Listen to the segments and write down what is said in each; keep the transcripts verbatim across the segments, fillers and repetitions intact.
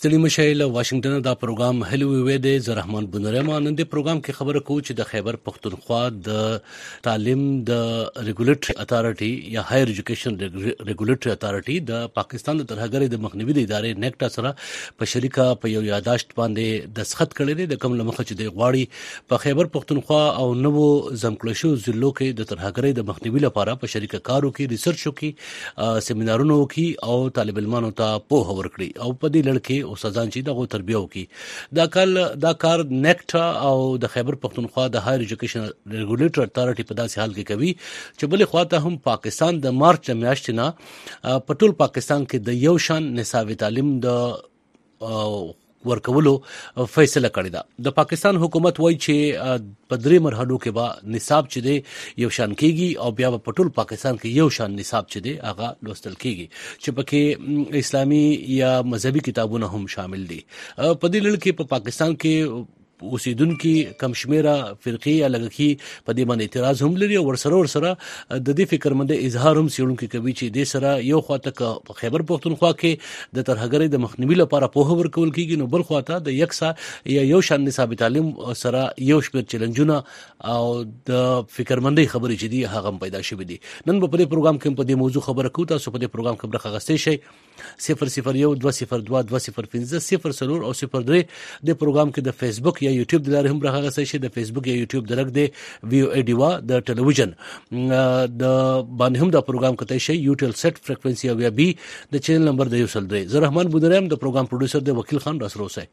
ستړي مشئ له واشنگټن دا پروګرام هلو وی دی زه رحمان بنورما نن دې پروګرام کې خبره کوو چې د خیبر پختونخوا د تعلیم د ریګولیټري اتارټي یا هایر ایجوکیشن ریګولیټري اتارټي د پاکستان د ترهګرۍ د مخنیوي د ادارې نیکټا سره په شریکه په یو یاداشت باندې دستخط کړی دی د کوم لمخه چې د غواړي په خیبر پختونخوا او نوو زمکلشو ضلعو کې د ترهګرۍ د مخنیوي لپاره په شریکه کار وکړي ریسرچ وکړي سیمینارونه وکړي او طالب علمانو ته پوهه ورکړي او په دې لړ کې استادان چې دغه تربیه وکي دا کال دا کار نیکټا او د خیبر پختونخوا د هایر ایجوکیشن ریګولیټر اتارټي په داسې حال کې کوي چې بلې خواته هم پاکستان د مارچ میاشتې نه په ټول پاکستان کې د یو شان نصاب تعلیم د ورکولو فیصله کړې ده د پاکستان حکومت وایي چې په درې مرحلو کې به نصاب چې دی یو شان کېږي او بیا په ټول پاکستان کې یو شان نصاب چې دی هغه لوستل کېږي چې پکې اسلامي یا مذهبي کتابونه هم شامل دي په دې لړ کې په پاکستان کې اوسیدونکو کم شمیره فرقې یا لږکی په دې باندې اعتراض هم لري او ورسره ورسره د دې فکرمند اظهار هم سیړونکو کوي چې د سره یو خواته په خیبر پختونخوا کې د ترهګرۍ د مخنیوي لپاره په هور کول کېږي نو بل خواته د یکسا یا یو شان نصاب تعلیم سره یو شمېر چیلنجونه او د فکرمندۍ خبرې چې دی هغه پیدا شوې دي نن په دې پروګرام کې په دې موضوع خبره کوو تاسو په دې پروګرام کې برخه اخیستئ شئ صفر صفر یو دوه صفر دوه دوه صفر پنځه صفر څلور او صفر درې د پروګرام کې د فیسبوک یا یوټیوب د لارې هم برخه اخیستئ شئ د فیسبوک یا یوټیوب درک د وی او ای ډیوا د ټلویزیون د باندې هم دا پروګرام کتای شئ یوټیل سیټ فریکوئنسي او بیا بي د چینل نمبر د یو سل درې زه رحمان بودرم د پروګرام پروډوسر د وکیل خان راسره اوسئ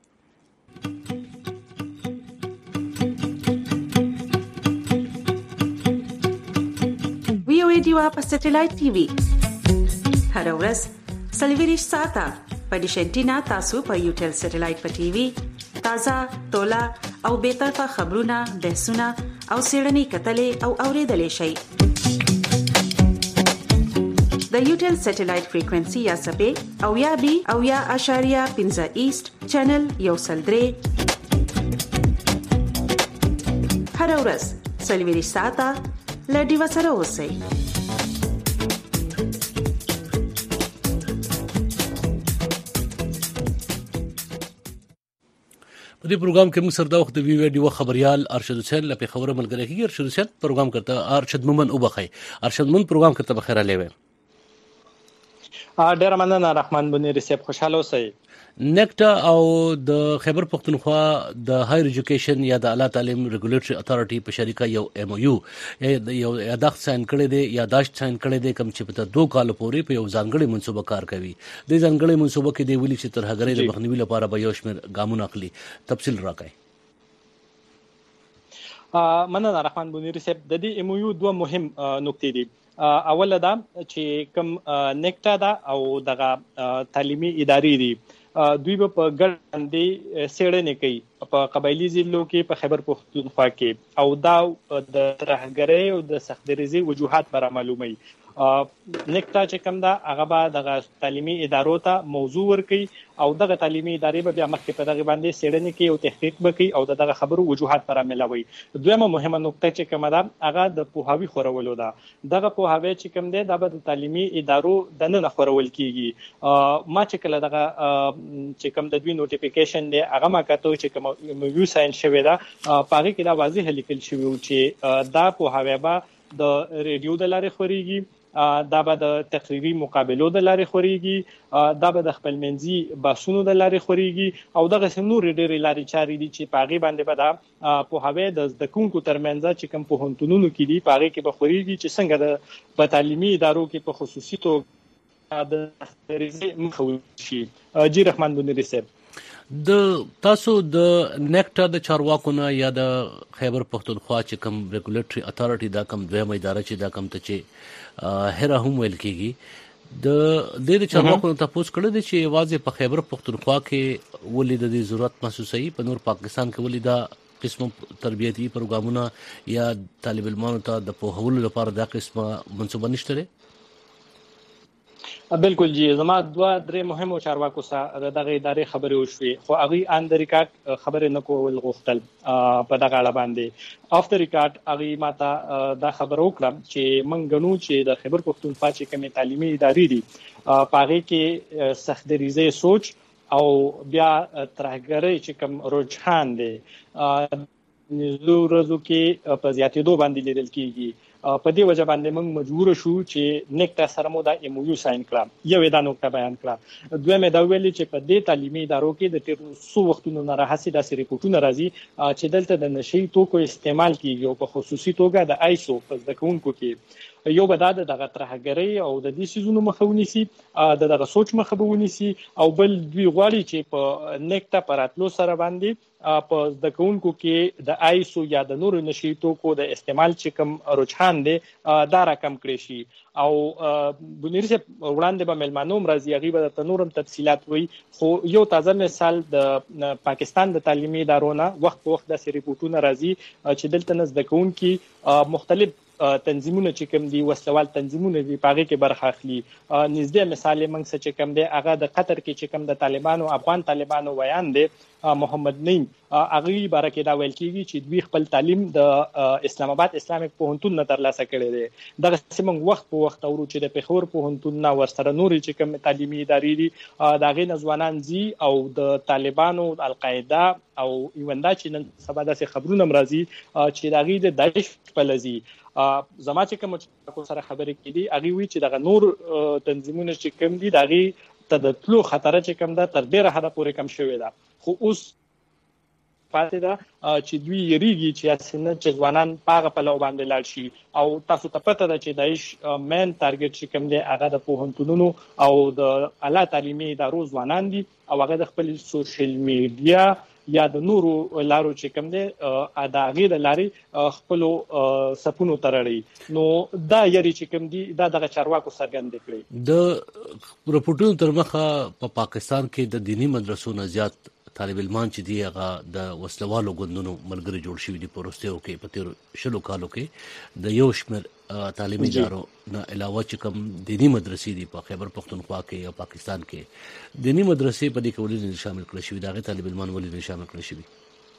وی او ای ډیوا په سټلایټ ټي وي هر ورځ سلویریش ساته په ډیشنټینا تاسو په یوټیل سټلایټ په ټي وي تازه تولا او به طرفه خبرونه بحثونه او سیړنی کتلې او اوریدلې شي د یوټیل سټلایټ فریکوئنسي یا سپې او یا بي او یا اشاریه پنځه ایست چینل یو سل درې هر ورځ سلویریش ساته لډي وسره اوسئ په دې پروګرام کې موږ سره د وخت د وی ویډیو خبريال ارشد حسین لپاره خبره ملګری کیږي ارشد حسین پروګرام کرتا ارشد مومن وبخي ارشد مومن پروګرام کرتا بخیر علیه ډیر مننه رحمان بني رسیب خوشاله اوسئ نیکټا او د خیبر پختونخوا د هایر ایجوکیشن یا د اعلی تعلیم ریګولیټري اتارټي په شریکه یو ایم او یو یو یاداښت ساين کړی دی یاداشت ساين کړی دی کوم چې په دوه کال پورې په یو ځانګړي منصوبه کار کوي د ځانګړي منصوبه کې دی ویلي چې ترهګرۍ د مخنیوي لپاره به یو شمېر ګامونه اخلي تفصیل راکړئ مننه رحمان بني رسیب د دې ایم او یو دوه مهم نقطې دي اوله دا چې کوم نیکټا دا او دغه تعلیمي ادارې دي دوی په ګډ باندې سیړنې کوي په قبایلی ضلعو کې په خیبر پختونخوا کې او دا د ترهګرۍ او د سختدریزي وجوهات بر معلومي نیکټا چې کوم دا هغه به د تعلیمي ادارو ته موضوع ورکړي او دغه تعلیمي ادارې به بیا مخکې په دغه باندې سیړنې کوي او تحقیق وکړي او دغه خبرو وجوهات پر ملاوي دویمه مهمه نقطه چې کومه ده هغه د پوهاوی خورولو ده دغه پوهاوی چې کوم دی دا به د تعلیمي ادارو د نن خورول کیږي ما چې کله دغه چې کوم د دوی نوټیفیکیشن دی هغه ما کاته چې کوم یو ساين شوی دا پاره کې دا واضح لیکل شوی چې دا پوهاوی به د ریډیو د لارې خوريږي دا به د تقریری مقابلو د لارې خوريږي دا به د خپل منځي باسونو د لارې خوريږي او دغه سمنور ډېرې لارې چاري دي چې پاغي باندې به دا په هوی د زدکونکو ترمنځ چې کوم په هنتونونو کې دي پاغي کې به خوريږي چې څنګه د په تعلیمي ادارو کې په خصوصي توګه د ریزي مخوي شي جی رحمان بني رسیب د تاسو د نیکټا د چارواکو نه یا د خیبر پختونخوا چې کوم ریګولیټري اتارټي دا کوم دویمه اداره چې دا کوم ته چې هر هم ویل کیږي د دې چارواکو ته تاسو کړه دي چې واځي په خیبر پختونخوا کې ولې د دې ضرورت محسوسي په نور پاکستان کې ولې دا قسم تربیتی پروګرامونه یا طالب علمانو ته د پوهولو لپاره دا قسمه منصوبه نشته بالکل جی زما دوه درې مهمو چارواکو سره دغه ادارې خبرې وشوي خو هغه ان د ریکارډ خبرې نه کول غوښتل په دغه اړه باندې اف د ریکارډ هغه ماته دا خبر وکړه چې موږ غنو چې د خیبر پختونخوا چې کومې تعلیمي ادارې دي پاره کې سختدریزه سوچ او بیا ترهګرۍ چې کوم رجحان دی نږدې ورځو کې په زیاتېدو باندې لیدل کېږي. په دې وجه باندې موږ مجبور شو چې نیکټا سره مو دا ایم او یو ساين کړه. یو دا نقطه بیان کړه. دویمه دا ویلي چې په دې تعلیمي ادارو کې د تیر څو وختونو نه راهسي داسې ریپورتونه راځي چې دلته د نشي توکو استعمال کیږي او په خصوصي توګه د آیسو په ځکه کوونکو کې یو به دا دغه ترهګرۍ او د دې سيزونو مخه ونیسي د دغه سوچ مخه به ونیسي او بل دوی غواړي چې په نیکټا پراتلو سره باندې په د کوونکو کې د آیسو یا د نورو نشي توکو د استعمال چې کوم رجحان دی دا راکم کړی شي. او بنيري صاحب وړاندې به ملمانوم راځي هغه به د نورم تفصيلات وي خو یو تازه مثال د پاکستان د تعلیمي ادارو نه وخت په وخت د ریپورتونه راځي چې دلته نس د کوونکو مختلف تنظیمونه چې کوم دي وسلوال تنظیمونه دي پاغه کې برخه اخلي. نږدې مثال موږ څه چې کوم دي هغه د قطر کې چې کوم د طالبانو افغان طالبانو ویان دي محمد نیم هغه بارکه دا ویل کیږي چې دوی خپل تعلیم د اسلام آباد اسلامیک پوهنتون نه ترلاسه کړی دی. دغه سیمه وخت په وخت اورو چې د پیښور پوهنتون نه ورسره نوري چې کوم تعلیمي ادارې دي دا غي نځوانان زی او د طالبانو القاعده او ایوندا چې نن سبا داسې خبرونه مرضی چې دا غي د داعش په لذي زما چې کوم سره خبرې کړي هغه وی چې دغه نور تنظیمونه چې کوم دي دغه ته د تلو خطر چې کوم ده تر ډیره حد پورې کم شوی ده. خو اوس پاتې ده چې دوی یریږي چې اسنه چې ځوانان پاغه په لو باندې لاړ شي او تاسو ته پته ده چې دایش مین ټارګټ چې کوم دی هغه د پوهنتونونو او د اعلی تعلیمي ادارو ځوانان دي او هغه د خپل سوشل میډیا یا د نورو لارو چې کوم دی دا غیر لاري خپل سپونو ترړي نو دا یری چې کوم دی دا دغه چارواکو څرګند کړي. د رپورټونو تر مخه په پاکستان کې د دینی مدرسو نه زیات طالب علمان چې دی هغه د وسلوالو غوندونو ملګری جوړ شوی دي پروستیو کې په تیر شلو کالو کې د یو شمیر تعلیمي ادارو نه علاوه چې کوم دینی مدرسې دي په خیبر پختونخوا کې او پاکستان کې دینی مدرسې په دې کې ولې شامل کړل شوی دا غي طالب علمان ولې شامل کړل شوی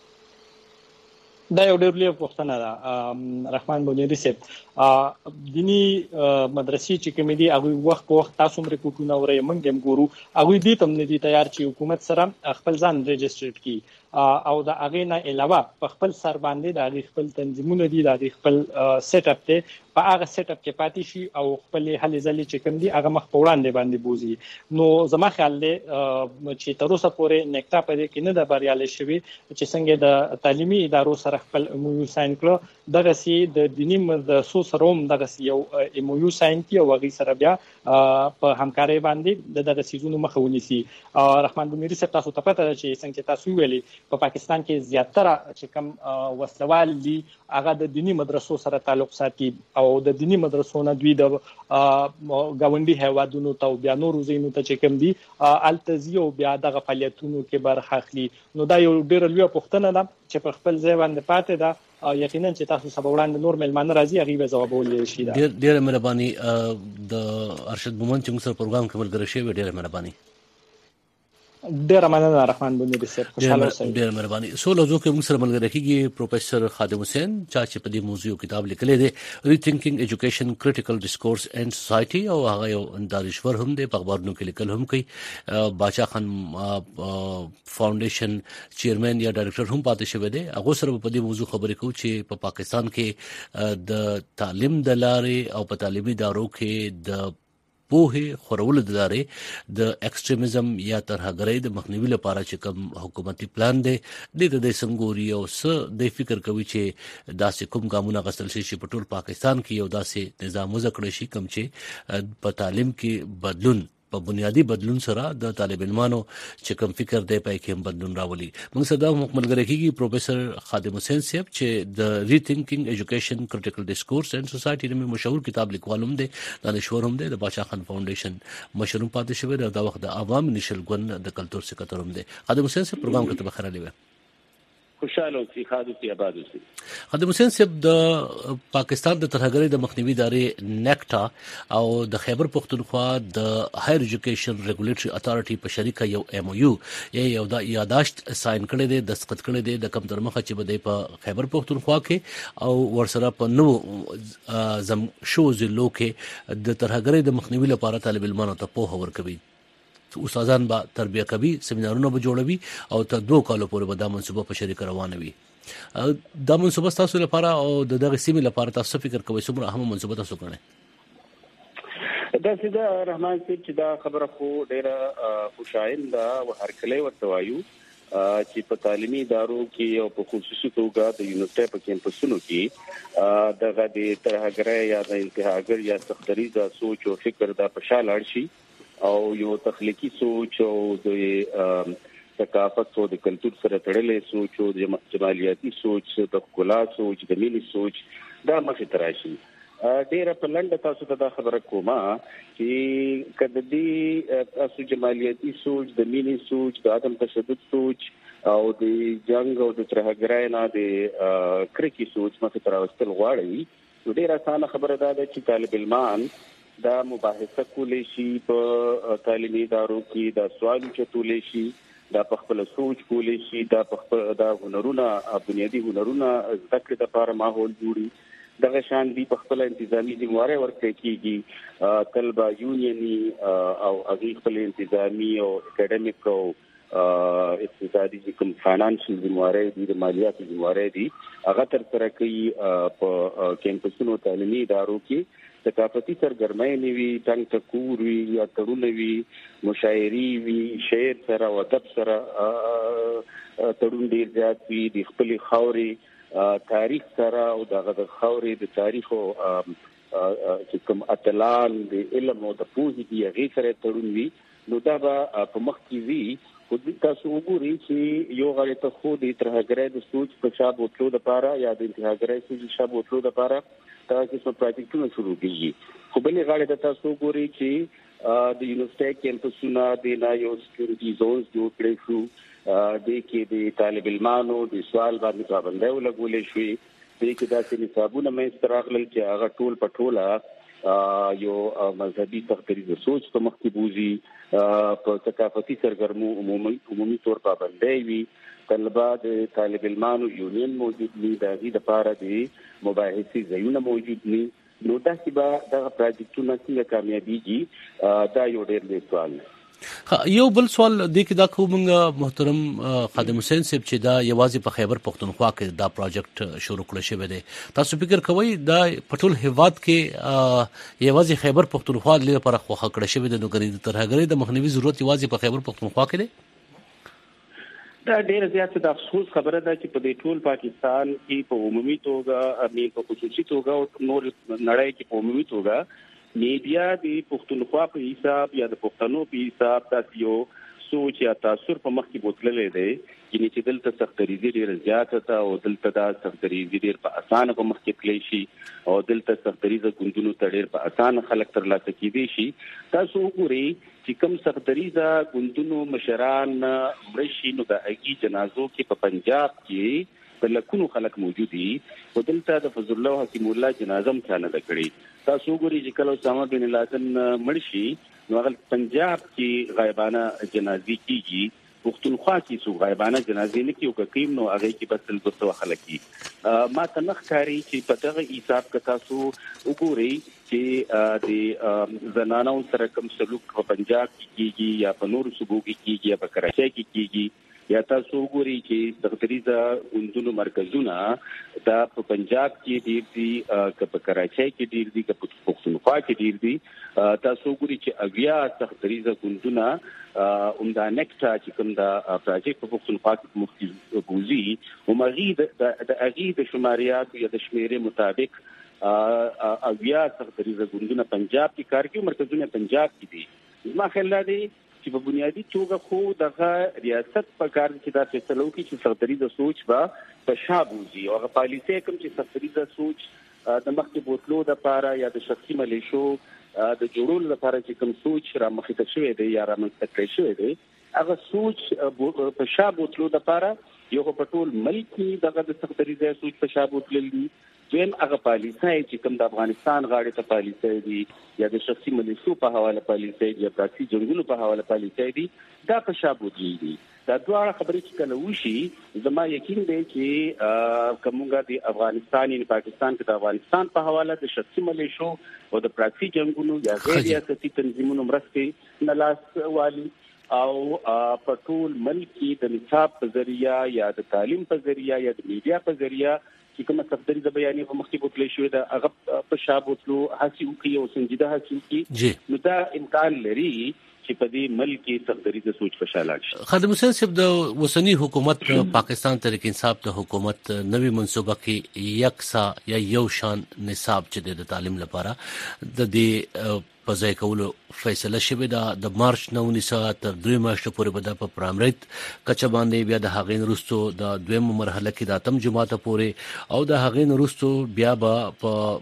دا یو ډېر لوی پوښتنه ده رحمان بنيري صاحب. دینی مدرسې چې کوم دي هغه وخت په وخت تاسو مری کوټونه اوري موږ هم ګورو هغه دې تم نه دي تیار چې حکومت سره خپل ځان ريجستره کړي او دا هغه نه علاوه په خپل سر باندې د خپل تنظیمونه دي د خپل سیټ اپ ته په هغه سیټ اپ کې پاتې شي او خپل هلې ځلې چې کوم دي هغه مخ په وړاندې باندې بوزي. نو زما خیال دی چې تر اوسه پورې نیکټا په دې کې نه د بریالي شوی چې څنګه د تعلیمي ادارو سره خپل ایم او یو ساين کړو دغه سي د دینی مدرسو سره هم دغه یو ایم او یو ساين کی او غي سره بیا په همکاري باندې دغه سيزونو مخه ونیسي. رحمان بنيري صاحب تاسو ته پته ده چې څنګه تاسو ویلي په پاکستان کې زیاتره چې کوم وسلوال دي هغه د دینی مدرسو سره تعلق ساتي او د دینی مدرسو نه دوی د گاونډي هیوادونو ته بیا نورو زینو ته چې کوم دي التزی او بیا دغه فعالیتونو کې برخه اخلي. نو دا یو ډېر لوی پوښتنه ده چې په خپل ځای باندې پاتې ده یقینا چې تاسو سبا وړاندې نور ملمانه راځي هغه به جوابول شي. دا ډېر مهرباني د ارشد مومن چې موږ سره پروګرام کې ملګری شوی ډېر مهرباني. ډیر مننه رحمان بنيري صاحب خوشاله اوسئ. ډیر مهرباني. سو لوزو کې موږ سره ملګری کیږي پروفیسور خادم حسین چې په دې موضوع کتاب لیکلی دی ریتینکینګ ایجوکیشن کریټیکل ډیسکورس اینڈ سوسایټي او هغه یو دانشور هم دی په اخبارونو کې لیکل هم کوي. باچا خان فاونډیشن چیرمن یا ډایریکټر هم پاتې شوی دی. هغه سره په دې موضوع خبرې کوو چې په پاکستان کې د تعلیم د لارې او په تعلیمي ادارو کې د پوهه خورول د لارې د ایکستریمزم یا ترهګرۍ د مخنیوي لپاره چې کوم حکومتي پلان دی د دې سنگوري او څه د فکر کوي چې داسې کوم ګامونه غسل شي په ټول پاکستان کې یو داسې نظام وزکړي شي کوم چې په تعلیم کې بدلون په بنیادی بدلون سره د طالب علمانو چې کوم فکر دی په کې بدلون راولي. موږ سره ملګری کیږي پروفیسور خادم حسین صاحب چې د ریتینکینګ ایجوکیشن کریټیکل ډیسکورس اینڈ سوسایټي د مشهور کتاب لیکوالم دی دانشور هم دی د باچا خان فاونډیشن مشر پاتې شوی د وخت د عوام نشل ګوند د کلچر سکرټر هم دی. خادم حسین صاحب پروګرام کې بخیر علی خوشاله اوسئ خادم سی آباد اوسئ. خادم حسین صاحب د پاکستان د ترهګرۍ د مخنیوي ادارې نیکټا او د خیبر پختونخوا د هایر ایجوکیشن ریګولیټری اتھارټي په شریکه یو ایم او یو یو د یاداشت ساين کړی دی دستخط کړی دی د کم درمخه چې بده په خیبر پختونخوا کې او ورسره په نو زم شو زلو کې د ترهګرۍ د مخنیوي لپاره طالب علمانو ته په هور کوي. استادان به تربیه کوي، سیمینارونه به جوړوي او تر دوه کالو پورې به دا منصوبه په شریک روانه وي. دا منصوبه تاسو لپاره او دغه سیمې لپاره تاسو فکر کوئ څومره اهم منصوبه تاسو کړئ؟ دا سیده رحمان صاحب چې دا خبره خو ډیره خوشاینده او هرکلی ورته وایو چې په تعلیمي ادارو کې او په خصوصي توګه د یونیورسيټي په کیمپسونو کې دغه د ترهګرۍ یا د انتهاګر یا سختدریز سوچ او فکر د پښال اړشي او یو تخلیقي سوچ او د ثقافت او د کلچر سره تړلې سوچ او د جمالیاتي سوچ د ښکلا سوچ د ملي سوچ دا مخې ته راشي. ډیره په لنډه تاسو ته دا خبره کومه چې کله دې تاسو جمالیاتي سوچ د ملي سوچ د عدم تشدد سوچ او د جنگ او د ترهګرۍ نه د کرکي سوچ مخې ته راوستل غواړي، ډیره اسانه خبره ده چې طالب علمان دا مباحثه کولې شي په تعلیمي ادارو کې، دا سوال چتولې شي، دا په خپل سوچ کولې شي، دا په خپل دا هنرونه بنیادی هنرونه زده کړې لپاره ماحول جوړي. دغه شان دی په خپل انتظامی ذمہواری ورکړي کیږي، طلبه یونینی او هغه خپل انتظامی او اکیډمیک او اقتصادي کوم فاینانشل ذمہواری دي، د مالیاتي ذمہواری دي، هغه تر سره کوي په کیمپسونو تعلیمي ادارو کې ثقافتي سرګرمۍ نیوي، څنګه تکور وی یا تړون وی، مشاعري وی، شعر سره او ادب سره تړون ډیر زیات وی، د خپل خاوري تاریخ سره او دغه د خاورې د تاریخ او چې کوم اتلان د علم او د پوهې دی هغه سره تړون وي. نو دا به په مخ کې وي. خو تاسو وګورئ چې یو غړي ته خو د ترهګرۍ د سوچ په شا بوتلو لپاره یا د انتهاګرۍ سوچ شا بوتلو لپاره تاسو څو پراکټیکونه شروع کیږي. خو بلې غړي ته تاسو وګورئ چې د یونیورسيټي کیمپسونو د نه یو سکیورټي زونز جوړ کړي شو، د کې د طالب علمانو د سوال باندې پابندۍ ولګولې شوې، د کې داسې نصابونه مې استراغلل چې هغه ټول پټوله یو مذهبي تقریز سوچ په مخ کې بوزي، په ثقافتي سرګرمو عمومي عمومي تور پابندۍ وي، طلبه د طالب علمانو یونین موجود وي، د دې لپاره د مباحثي ځایونه موجود وي. نو دا چې به دغه پروجیکټونه څنګه کامیابیږي دا یو ډېر لوی سوال دی. یو بل سوال دی کې دا کومه محترم خادم حسین صاحب چې دا یوازې په خیبر پختونخوا کې دا پروجیکټ شروع کړی شوی دی، تاسو فکر کوئ دا په ټول هیواد کې یوازې خیبر پختونخوا لپاره خوښه کړی شوی دی؟ نو ګنې د ترهګرۍ د مخنیوي ضرورت یوازې په خیبر پختونخوا کې دی؟ دا ډېر زیات د افسوس خبره ده چې په دې ټول پاکستان کې په عمومي توګه امیر په خصوصي توګه او نور نړۍ کې په عمومي توګه میډیا د پښتونخوا په حساب یا د پښتنو په حساب تاسو یو سوچ یا تاثر په مخ کې بوتللې دی، یعنی چې دلته سختریزي ډېر زیات ده او دلته دا سختریزي ډېر په اسانه په مخ کې تللی شي او دلته سختریزه ګوندونو ته ډېر په اسانه خلک ترلاسه کیدي شي. تاسو وګورئ چې کوم سختریزه ګوندونو مشران مرشي نو د اګي جنازو کې په پنجاب کې په لکونو خلک موجود دي، او دلته د فضل الله حکیم الله جنازه هم څنګه ده کړی. تاسو وګورئ چې کله اسامه بن لادن مړ شي نو هغه پنجاب کې غایبانه جنازې کیږي، پښتونخوا کې څو غایبانه جنازې نه کیږي، او کیم نو هغه کې بس تل دوه خلک کی. ما ته نخکاری چې په دغه حساب کې تاسو وګورئ چې د زنانو سره کوم سلوک په پنجاب کې کیږي یا په نورو صوبو کې کیږي یا په کراچۍ کې کیږي، یا تاسو وګورئ چې سختریزه ګوندونو مرکزونه دا په پنجاب کې ډیر دي، که په کراچۍ کې ډیر دي، که په پښتونخوا کې ډیر دي. تاسو وګورئ چې اویا سختریزه ګوندونه عمده نکټا چې کوم دا پروجیکټ په پښتونخوا کې مخکې بوزي او مغید د اغید شماریات یا د شمیرې مطابق اویا سختریزه ګوندونه پنجاب کې کار کوي، مرکزونه پنجاب کې دي. ما خیال دی چې په بنیادی توګه خو دغه ریاست په کار کې دا فیصله وکړي چې سختریزه سوچ به په شا بوزي او هغه پالیسي کوم چې سختریزه سوچ د مخکې بوتلو لپاره یا د شخصي ملیشو د جوړولو لپاره چې کوم سوچ را مخې ته شوی دی یا را مخې ته شوی دی، هغه سوچ په شا بوتلو لپاره یو په ټول ملک کې دغه د سختریزه سوچ په شا بوتلل دي. دویم هغه پالیسي چې کوم د افغانستان غاړې ته پالیسي دي یا د شخصي ملیشو په حواله پالیسي دي یا پراکسي جنگونو په حواله پالیسي دي، دا په شا بوتلل دي. دا دواړه خبرې چې کله وشي زما یقین دی چې کومګه د افغانستان یا پاکستان کې د افغانستان په حواله د شخصي ملیشو او د پراکسي جنگونو یا غیر ریاستي تنظیمونو مرستې نه لاس والی او په ټول ملک کې د نصاب په ذریعہ یا د تعلیم په ذریعہ یا د میډیا په ذریعہ چې کومه صفدري د بیانې په مخکې بوتلې شوې ده هغه په شابوتلو هڅې وکړي او سنجیده هڅې وکړي نو دا امکان لري چې په دې ملک کې صفدري د سوچ فشال شي. خادم حسین صاحب د وسنی حکومت پاکستان تحریک انصاف د حکومت نوې منصوبه کې یکسا یا یو شان نصاب چې د تعلیم لپاره د دې په ځای کولو فیصله شوې ده د مارچ نه ونیسه تر دوه میاشتې پورې به د په پرایمری کچه باندې بیا د هغې وروسته د دویمه مرحله کې د اتم جماعت پورې او د هغې وروسته بیا به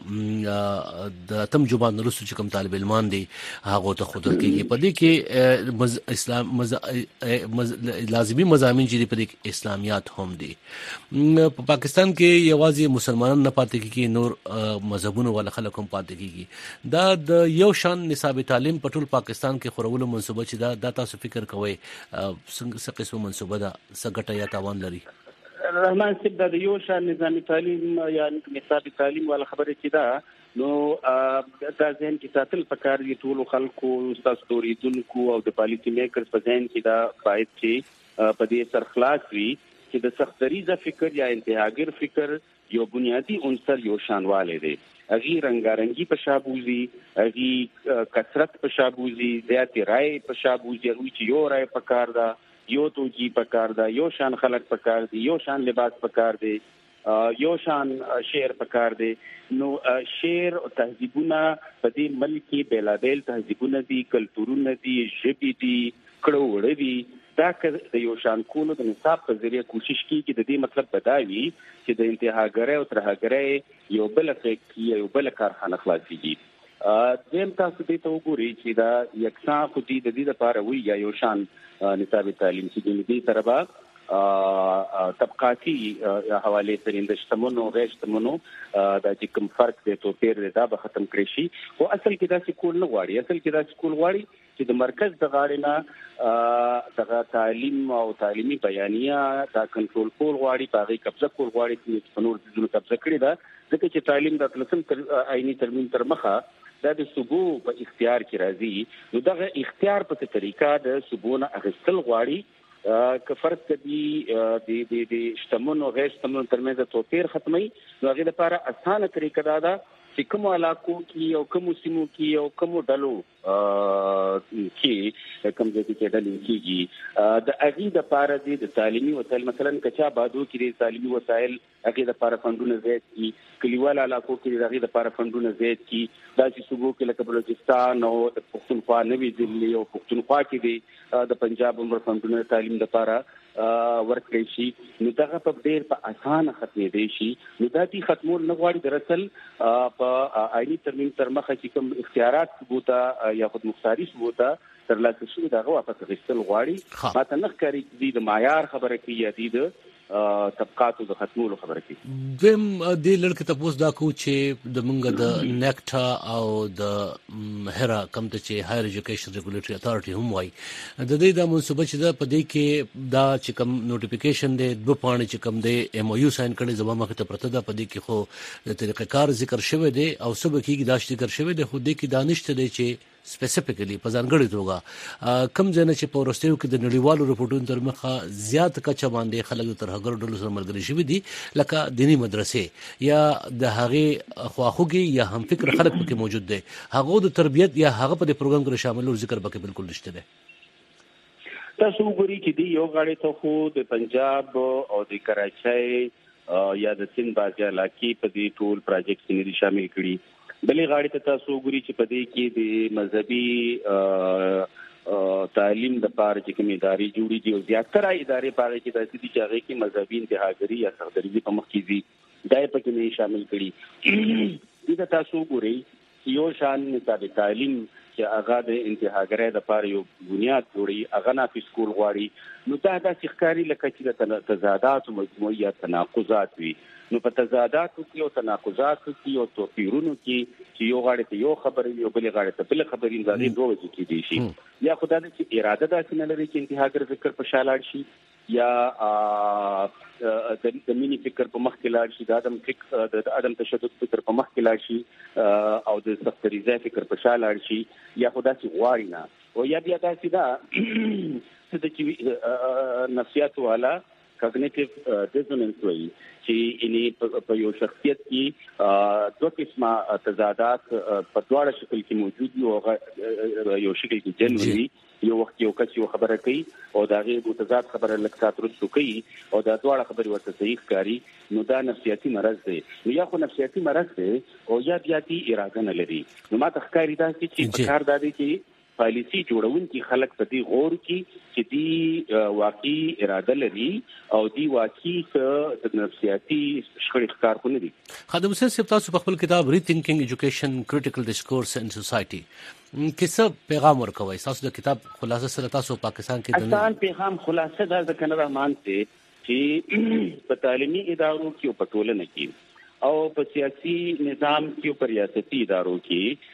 په د اتم جماعت وروسته چې کوم طالب علمان دي هغه ته ښودل کېږي. په دې کې اسلام مز... مز... لازمي مضامین چې په دې اسلامیات هم دي. په پاکستان کې یوازې مسلمانان نه پاتې کېږي نور مذهبونو ولا خلک هم پاتې کېږي. دا د یو شان نصاب تعلیم په ټول پاکستان کې خورولو منصوبه چې دا د تاسو فکر کوئ څنګه قسمه منصوبه ده څه ګټه یا تاوان لري؟ رحمان صاحب د یو شان نظام تعلیم یا نصاب تعلیم ولا خبره چې دا نو دا ځین کې ساتل پکار دي ټول خلکو تاسو دوریدونکو او د پالیسی میکرز په ځین کې دا باید چې په دې سرخلاص وي چې د سختریزه فکر یا انتهاګر فکر یو بنیادی عنصر یو شانواله دی. اغي رنگارنګي په شابوزي اغي کثرت په شابوزي زیاتې رائے په شابوزي اغي چې یو رائے پکار دا یو توجی پکار دا یو شان خلق پکار دی یو شان لباس پکار دی یو شان شعر پکار دی. نو شعر او تهذیبونه په دې ملک کې بیلابیل تهذیبونه دي کلتورونه دي ژبې دي کړه وړه دي دا د یو شان کولو د نصاب په ذریعہ کوشش کیږي د دې مطلب بداوي چې د انتهاګرۍ او ترهګرۍ یو بل کې یو بل کارخانه خلاصيږي. دیم تاسو دې ته وګورئ چې دا یکسان خو دې د دې لپاره وی یا یو شان نصاب تعلیم چې د دې طرفه طبقاتي حواله سره د شتمنو او غیر شتمنو د چې کوم فرق دی توپیر دی دا به ختم کړي شي. او اصل کې دا چې کول نه غواړي اصل کې دا چې کول غواړي چې د مرکز د غاړې نه دغه تعلیم او تعلیمي بیانیه دا کنټرول کول غواړي په هغه قبضه کول غواړي چې په نور ځینو قبضه کړي دا ځکه چې تعلیم د تلسم تر عیني ترمیم تر مخه دا د صوبو په اختیار کې راځي. نو دغه اختیار په طریقه د صوبونه اخیستل غواړي که فرق کدي د د د شتمنو غیر شتمنو ترمنځ توپیر ختمي. نو هغه لپاره اسانه طریقه دا ده چې کوم علاقو کې او کوم سیمو کې او کوم ډلو کې کوم ځای کې ډلې کېږي د هغې دپاره دي د تعلیمي وسایل مثلا کچا بادو کې د تعلیمي وسایل هغې دپاره فنډونه زیات کړي کلیوال علاقو کې د هغې دپاره فنډونه زیات کړي. داسې صوبو کې لکه بلوچستان او د پښتونخوا نوي ضلعې او پښتونخوا کې دي د پنجاب عمر فنډونه تعلیم دپاره ورکړی شي. نو دغه په ډېر په اسانه ختمېدی شي. نو دا دي ختمول نه غواړي دراصل په عیني ترمیم تر مخه چې کوم اختیارات ثبوته یا خود مختاري ثبوته ترلاسه شوي د هغه واپس اخیستل غواړي. ما ته نه ښکاري چې د معیار خبره کوي یا د طبقاتو د ختمولو خبره کوي. دویم دې لړکې تاسو دا کو چې د منګه د نیکټا او د هرا کم ته چې هایر ایجوکیشن ریګولیټری اتھارټي هم وایي د دې د منصوبه چې دا په دې کې دا چې کوم نوټیفیکیشن دی دوه پاڼې چې کوم دی ایم او یو ساين کړي زما مخ ته پرته ده په دې کې خو د طریقې کار ذکر شوی دی او سبا کې دا ذکر شوی دی خو دې کې دانشته دی چې سپیسیفیکلی په ځانګړي توګه کم ځای چې په ورستیو کې د نړیوالو رپورټونو تر مخه زیات کچه باندې خلک تر هغه ډول سره ملګري شوي دي لکه دینی مدرسې یا د هغې خواخوږي یا هم فکر خلک پکې موجود دي هغه د تربیت یا هغه په دې پروګرام کې شامل ذکر پکې بالکل نشته دی. تاسو وګورئ چې دی یو غاړې ته خو د پنجاب او د کراچۍ یا د سند بازي علاقې په دې ټول پروجیکټ کې نه شامل کړي. بلې غاړې ته تاسو وګورئ چې په دې کې د مذهبي تعلیم د پاره چې کوم ادارې جوړې دي او زیاتره ادارې پاره کې داسې دي چې هغه کې مذهبي انتهاګري یا سردري په مخ کې دي دا په کې نه شامل کړي. دې تاسو وګورئ یو شان نصاب تعلیم چې هغه د انتهاګرۍ لپاره یو بنیاد جوړي، هغه نافذ کول غواړي، نو دا داسې ښکاري لکه چې د تضادات مجموعي یا تناقضات وي. نو په تضاداتو کې او تناقضاتو کې او توپیرونو کې چې یو غاړه ته یو خبرې وي او بلې غاړه ته بل خبرې زادي دوه وجې کېدي شي، یا خدای دې چې اراده داسې نه لري چې انتهاګر فکر په شالاړ شي، یا د مینی فکر په مخ کې لاړ شي، د عدم فکر د عدم تشدد فکر په مخ کې لاړ شي، او د سختریزه فکر په شالاړ شي، یا خدای چې غواړي نه، او یا بیا داسې دا چې د نفسیات والا کاګنیټیو ډیزوننس وایي چې اني په یو شخصیت کې دوه قسمه تضادات په دواړه شکل کې موجود دي، او یو شکل کې جنوي یو وخت یو کس یو خبره کوي او دا غیر متضاد خبره لکه ترڅو کوي او دا دواړه خبرې ورته صحیح ښکاري، نو دا نفسیاتي مرض دی. نو یا خو نفسیاتي مرض دی او یا بیا دې اراده نه لري. نو ما ته ښکاري دا چې په کار دا دی چې پالیسی جوړونکي خلک په دې غور کې چې دی واقعي اراده لري او دی واقعي د نفسیاتي شخړې ښکار کو نه دي. خادم حسین صاحب، تاسو په خپل کتاب ریتینکینګ ایجوکیشن کریټیکل ډسکورس ان سوسایټي کې څه پیغام ورکوي؟ تاسو د کتاب خلاصه سره تاسو پاکستان کې د آسان پیغام خلاصه دا د کنه رحمان ته چې په تعلیمي ادارو کې او په ټولنه کې او په سیاسي نظام کې او په ریاستي ادارو کې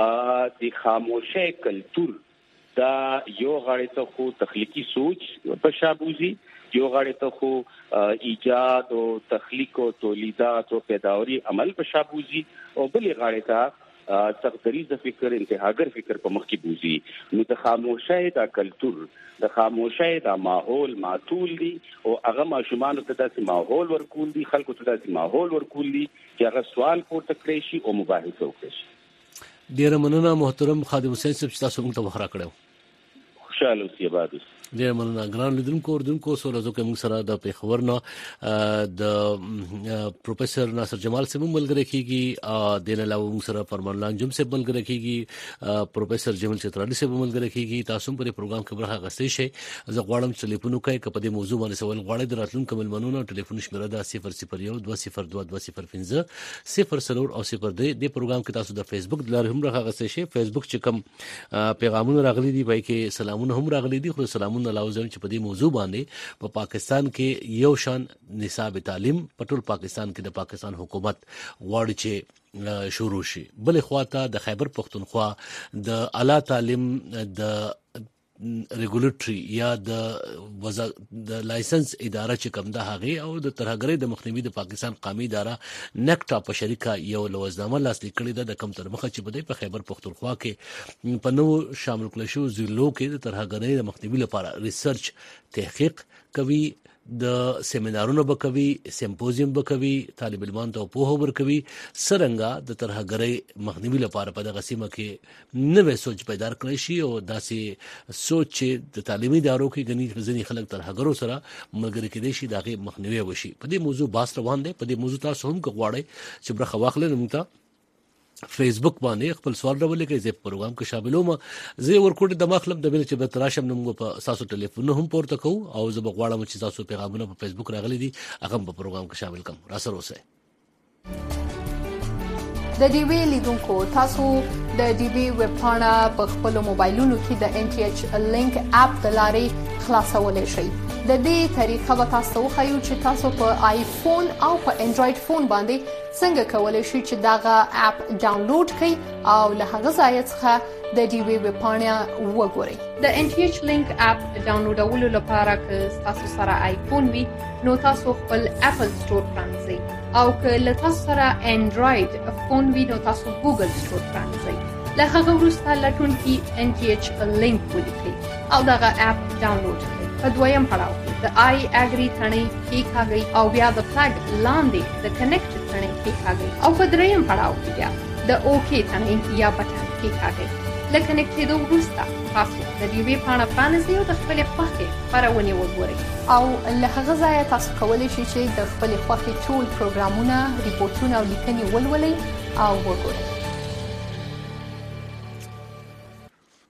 د خاموشۍ کلتور دا یو غاړې ته خو تخلیقي سوچ په شابوزي، یو غاړې ته خو ایجاد او تخلیق او تولیدات او پیداواري عمل په شابوزي، او بلې غاړې ته تقدریز فکر انتهاګر فکر په مخ کې بوزي. نو د خاموشۍ دا کلتور، د خاموشۍ دا ماحول معطول دي، او هغه ماشومان ته داسې ماحول ورکول دي، خلکو ته داسې ماحول ورکول دي چې هغه سوال پورته کړی شي او مباحثه وکړي شي. ډیره مننه محترم خادم حسین صاحب چې تاسو موږ ته وخت راکړو. خوشاله اوسئ، آباد اوسئ. ډیر مننه ګران لیدونکو اوردونکو. سولازو کې موږ سره د پیښور نه د پروفیسور ناصر جمال صاحب ملګری کیږي، د نه علاوه موږ سره فرمان الله انجم صاحب ملګری کیږي، پروفیسور جمیل چترالی صاحب ملګری کیږي. تاسو په پروګرام کې برخه اخیستئ شئ. زه غواړم چې ټلیفون وکړئ که په دې موضوع باندې سوال غواړئ. د راتلونکو مېلمنو ټلیفون شمیره ده صفر صفر یو دوه صفر دوه دوه صفر پنځه صفر څلور او صفر درې. د پروګرام کې تاسو د فیسبوک د لارې هم برخه اخیستئ شئ. فیسبوک چې کوم پیغامونه راغلي دي پای کې سلامونه هم راغلي دي، خو سلامونه لاوزم چې په دې موضوع باندې په پاکستان کې یو شان نصاب تعلیم په ټول پاکستان کې د پاکستان حکومت غواړي چې شروع شي. بلې خواته د خیبر پختونخوا د اعلی تعلیم د ریګولیټری یا د وزا د لایسنس اداره چې کوم ده هغه او د ترهګرۍ د مخنیوي د پاکستان قومي اداره نکټا په شریکه یو لوزنامه لاسلیک کړې ده د کم تر مخه چې بده په خیبر پختونخوا کې په نو شامل کړل شو ضلعو کې د ترهګرۍ د مخنیوي لپاره ریسرچ تحقیق کوي، د سیمینارونو به کوي، سمپوزیم به کوي، طالب علمان ته پوهه ورکوي څرنګه د ترهګرۍ مخنیوي لپاره په دغه سیمه کې نوې سوچ پیدا کړی شي، او داسې سوچ چې د تعلیمي ادارو کې غني ځینې خلک ترهګرو سره ملګري کېدای شي دغه مخنیوي وشي. په دې موضوع بحث روان دی. په دې موضوع تاسو هم غواړئ چې برخه واخلئ، نو ته فیسبوک باندې خپل سوال راولې کې زه پروګرام کې شاملوم. زه ورکوټ د مخلب د بل چې به تراشم نو په تاسو ټلیفون هم پورته کوو، او زه به غواړم چې تاسو پیغامونه په فیسبوک راغلي دي هغه په پروګرام کې شامل کوم. را سره اوسئ. د ډي وی لیدونکو، تاسو د ډي وی ویب پاڼه په خپل موبایلونو کې د ان ټي ایچ لینک اپ د لارې خلاصولای شئ. د دې طریقه به تاسو وښیو چې تاسو په آیفون او په انډراید فون باندې څنګه کولای شئ چې دغه اپ ډاونلوډ کړئ او له هغه ځای څخه د ډي وی ویب پاڼه وګورئ. د ان ټي ایچ لینک اپ ډاونلوډولو لپاره که تاسو سره آیفون وي نو تاسو خپل اپل سٹور پرانځئ، او که له تاسو سره انډراید فون وي نو تاسو ګوګل سٹور پرانځئ. له هغه وروسته لټونکي ان ټي ایچ لینک ولیکئ او دغه اپ ډاونلوډ کړئ. په دویم پړاو کې د آی اګری ثنې کېکاږئ او بیا د فلګ لاندې د کنیکټ ثنې کېکاږئ، او په دریم پړاو کې بیا د اوکی ثنې یا بټن کېکاږئ. له کنیکټېدو وروسته تاسو د ډي وی پاڼه پرانیزئ او د خپلې خوښې خپرونې وګورئ، او له هغه ځایه تاسو کولی شئ چې د خپلې خوښې ټول پروګرامونه، ریپورټونه او لیکنې ولولئ او وګورئ.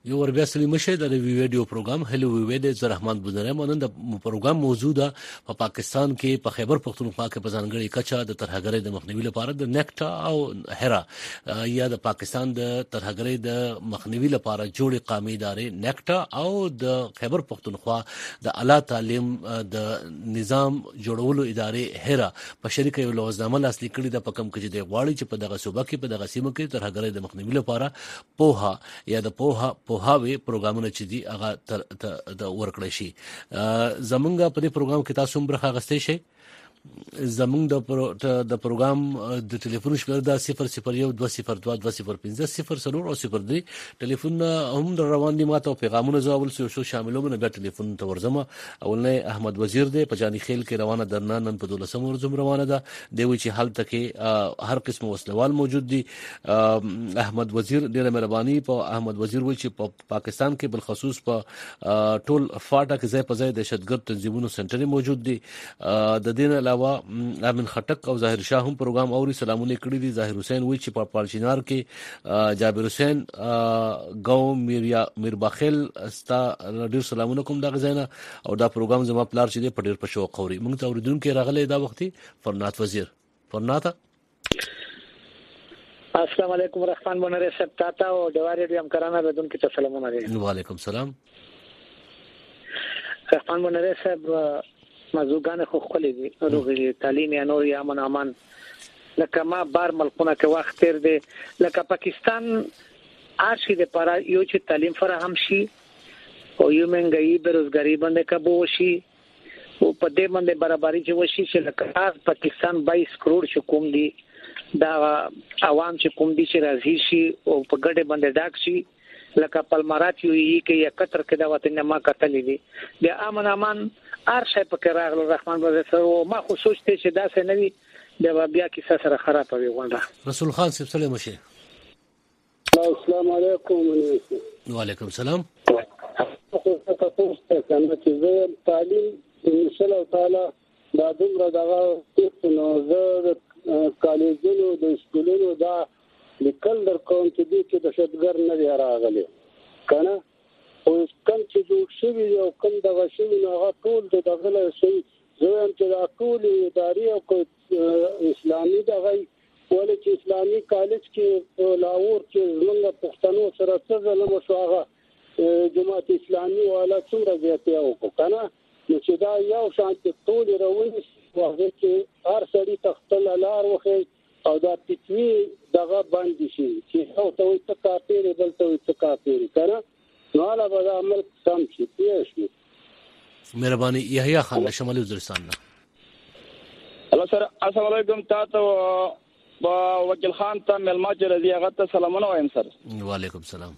یو ور بیا سلیمه شه د ویډیو پروګرام هلو وی د زرحمان بنرم نن د پروګرام موضوع ده په پا پاکستان کې په خیبر پختونخوا کې په ځانګړي کچا د ترهګرۍ د مخنیوي لپاره د نیکټا او هرا یا د پاکستان د ترهګرۍ د مخنیوي لپاره جوړ قومي ادارې نیکټا او د خیبر پختونخوا د اعلی تعلیم د نظام جوړولو ادارې هرا په شریک یو لوزنامه لاسلیک کړي د پکم کې د غواړي چې په دغه صوبه کې په دغه سیمه کې ترهګرۍ د مخنیوي لپاره پوها یا د پوها پوهاوی پروګرامونه چې دي هغه د ورکړی شي. زمونږ په دې پروګرام کې تاسو هم برخه اخیستی شئ. زمونږ د د پروګرام د ټلیفون شمېر دا صفر صفر یو دوه صفر دوه دوه صفر پنځه صفر څلور او صفر درې ټلیفون هم در روان دي. ماته پیغامونه زه اول څه شاملوم نه بیا ټلیفون ته ورځم. اولنې احمد وزیر دی په جاني خیل کې روانه درنه نن په دولسم ورځم روانه ده دی وی چې حالت کې هر قسم وسلوال موجود دي. احمد وزیر ډېر مهرباني په احمد وزیر وی چې په پاکستان کې بل خصوص په ټول فاټا کې ځای په ځای دهشتګرد تنظیمونو سنټر موجود دي. د دین علاوه امین خټک او ظاهر شاه هم پروګرام اوري. سلامونه کړی دي. ظاهر حسین وی چې په پالچینار کې جابر حسین گاو میریا میرباخیل استا ډیر سلامونه کوم دا غزاینه او دا پروګرام زما پلار چې دی په ډیر په شوق اوري. موږ ته اوریدونکو راغلی دا وختي فرنات وزیر. فرنات السلام علیکم رحمان بنره صاحب تاتا او دواری دې همکارانو بدون کې سلامونه علیکم. وعلیکم السلام. رحمان بنره صاحب موضوعګان خو خپل دي روغي تعلیم یا نور یا امن امان لکه ما بار ملکونه کې وخت تیر دي لکه پاکستان آشي د پاره یو چې تعلیم فراهم شي او یو منګي بیروزګاری باندې کابو شي او په دې باندې برابرۍ چې وشي چې لکه پاکستان بایس کروڑ شکوم دي دا عوام چې کوم دي چې راځي شي او په ګډه باندې ډاک شي لکه پلمرات یو یې کې یا قطر کې دا وطن ما قتلې دي د امن امان ارشه په راغله رحمان بزر او ما خو سوچته چې دا څه نوي د بیا کې سره خراب وي غونډه. رسول خان صاحب سلام مشه. السلام علیکم. وعلیکم السلام. خو تاسو ته څنګه چې تعلیم ان شاء الله تعالی دا دومره دغه نو زه کالجونو د سکولونو دا لیکل در کوم چې دې کې د شتګر نه دی راغلي کنه او کوم چې جوړ شوی یو کوم دغه شوی نو هغه ټول د دغه شي زه هم چې دا ټول اداري او اسلامي دغه ولې چې اسلامي کالج کې لاهور کې زموږ پښتنو سره څه ظلم شو هغه جماعت اسلامي والا څومره زیاتیا وکړه کنه نو چې دا یو شانت ټول روي واغې چې هر سړی تختل لار وخی او دا پټوي دغه باندې شي چې او ته څه کاپیر بلته څه کاپیر کنه نو علا به عمل سم شي پیش شي. مهرباني یحیی خان شمالي وزیرستان نه. الله سره السلام علیکم تاسو او وکیل خان ته ملما چې رضی هغه ته سلامونه وایم سر. وعلیکم السلام.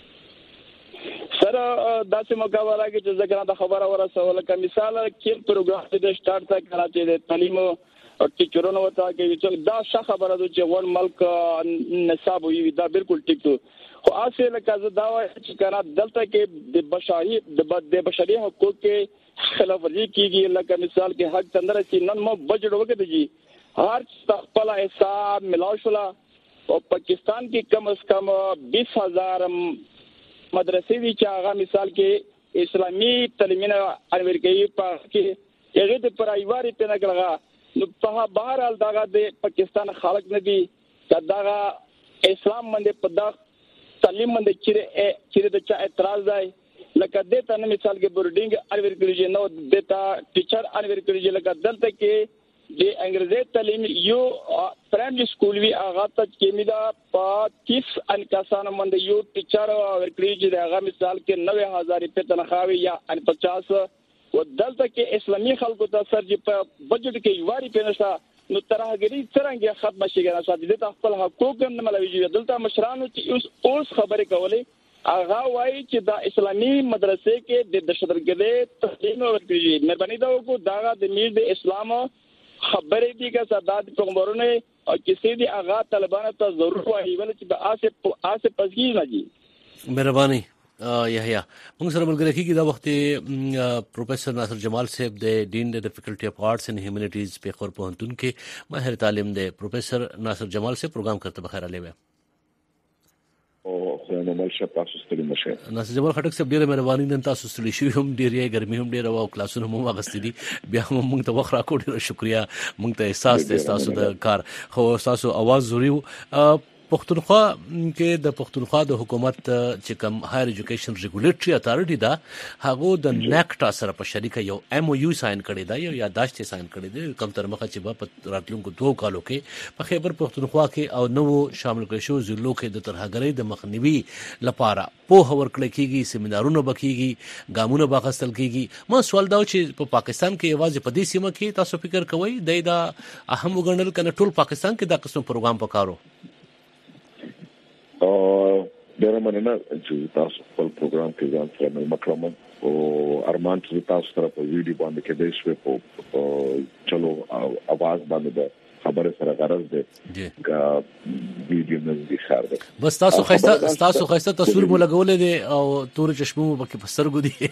سر داسې مقابله کې چې ځکه دا خبره ورسوله که مثال کې پروګرام د سٹارټ تا کړه چې د تعلیم او ټیچرونو وتا کې چې دا ښه خبره ده چې ون ملک نصاب وي دا بالکل ټیک ده خو اصل لکه زه دا وایم چې کنه دلته کې د بشري د بشري حقوق کې خلاف ورزي کیږي لکه مثال کې حق تندر چې نن مو بجټ وکړي جی هر خپل حساب ملاو شولا او پاکستان کې کم از کم بیس هزار مدرسې دي چې هغه مثال کې اسلامي تعلیمونه امریکایي په کې هغه د پرایواري په نګلغه نو په بهر حال دغه د پاکستان خلک نه دي دغه اسلام باندې په دغه تعلیم باندې چې چې د چا اعتراض دی لکه دته نه مثال کې بورډینګ انورکریږي نو دته ټیچر انورکریږي لکه دلته کې د انګریزي تعلیم یو پرایمري سکول وی هغه ته کې میدا په تیس ان کسان باندې یو ټیچر انورکریږي هغه مثال کې نوے هزار په تنخواهي یا ان پچاس و دلته کې اسلامي خلکو ته سر چې په بجټ کې یواري پېنشا نو ترهګری څنګه ختم شي ګرځي چې د خپل حقوق هم نه ملوي دلته مشرانو چې اوس خبرې کولې هغه وایي چې د اسلامي مدرسې کې د دهشتګردۍ تعلیم ورکړي مهرباني دا وکړو دا د میر د اسلام خبرې دي که سادات پیغمبرونه او کسی دی هغه طالبانو ته ضرور وایي ول چې په آسه آسه پسګی نه دي. مهرباني یحیی موږ سره ملګری کیږي دا وخت پروفیسر ناصر جمال صاحب د ډین د فیکلټي اف آرټس اینڈ هیومینټیز په خور پوهنتون کې ماهر تعلیم دی. پروفیسر ناصر جمال صاحب پروګرام کرتے بخیر علیه او خدای مکمل شپ تاسو ستړي مشه. ناصر جمال خټک صاحب ډیره مهرباني نن تاسو ستړي شوي هم ډیره ګرمي هم ډیره او کلاسونه هم واغستې دي بیا هم موږ ته وخت راکړو ډیره شکریا موږ ته احساس دی تاسو د کار خو تاسو आवाज ضروري پښتونخوا کې د پښتونخوا د حکومت چې کوم هایر ایجوکیشن ریګولیټری اتارټي دا هغه د نیکټا سره په شریکه یو ایم او یو ساين کړی دا یو یاداشت ساين کړی دی کم تر مخه چې په راتلونکو دوه کالو کې په خیبر پښتونخوا کې او نو شامل کړي شو ضلعو کې د ترهګرۍ د مخنیوي لپاره په هور کړی کېږي سیمینارونه بکیږي ګامونه باغستل کېږي ما سوال دا چې په پاکستان کې یوازې په دې سیمه کې تاسو فکر کوئ د دا اهم وګڼل کنه ټول پاکستان کې دا قسم پروګرام پکارو او ډېر مننه چې تاسو خپل پروګرام کې ځان سره مکرم او ارمان چې تاسو سره په ویډیو باندې کې د شپې په چلو आवाज باندې خبره سره غرض ده کا ویډیو نه دي خار ده بس تاسو خسته تاسو خسته تصویر مو لګولې دي او تور چشمو پکې پسرګو دي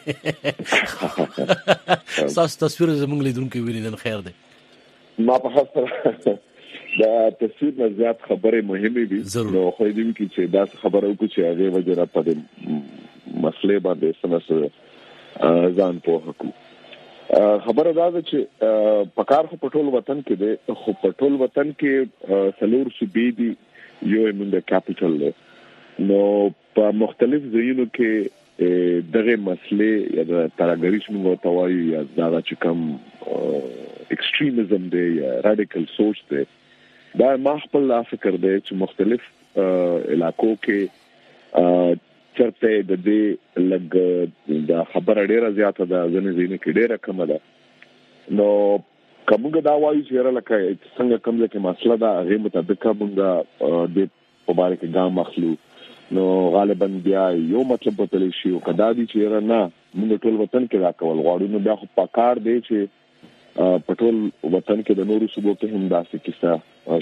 تاسو تصویر زموږ لیدونکو ویلیدل خیر ده ما په خاطر دا تصویر نه زیات خبره مهمه دي نو خو دې کې چې دا خبره وکړي چې هغه وجه را پدې مسلې باندې سمسه ځان په حکم خبره دا ده چې پکار خو پټول وطن کې ده خو پټول وطن کې سلور صوبې دي یو موږ کیپټل نو په مختلف ځایونو کې دغه مسلې یا د ترهګریش موږ توایو یا دا چې کوم ایکستریمزم دی یا رادیکل سوچ دی دا ما خپل فکر دی چې مختلف علاقو کې چرته د دې لګ دا خبره ډیره زیاته ده ځنې ځینې کې ډیره کم ده نو کومګه دا وایي چې لکه څنګه کوم ځکه مسله ده هغه مطابق موږ د په اړه کې ګام اخلو نو غالبا بیا یو مطلب په تل شي او کدا دي چې نه موږ ټول وطن کې راکول غواړو نو بیا خو پکار دی چې پټول وطن کې د نورو صوبو کې هم داسې کیسه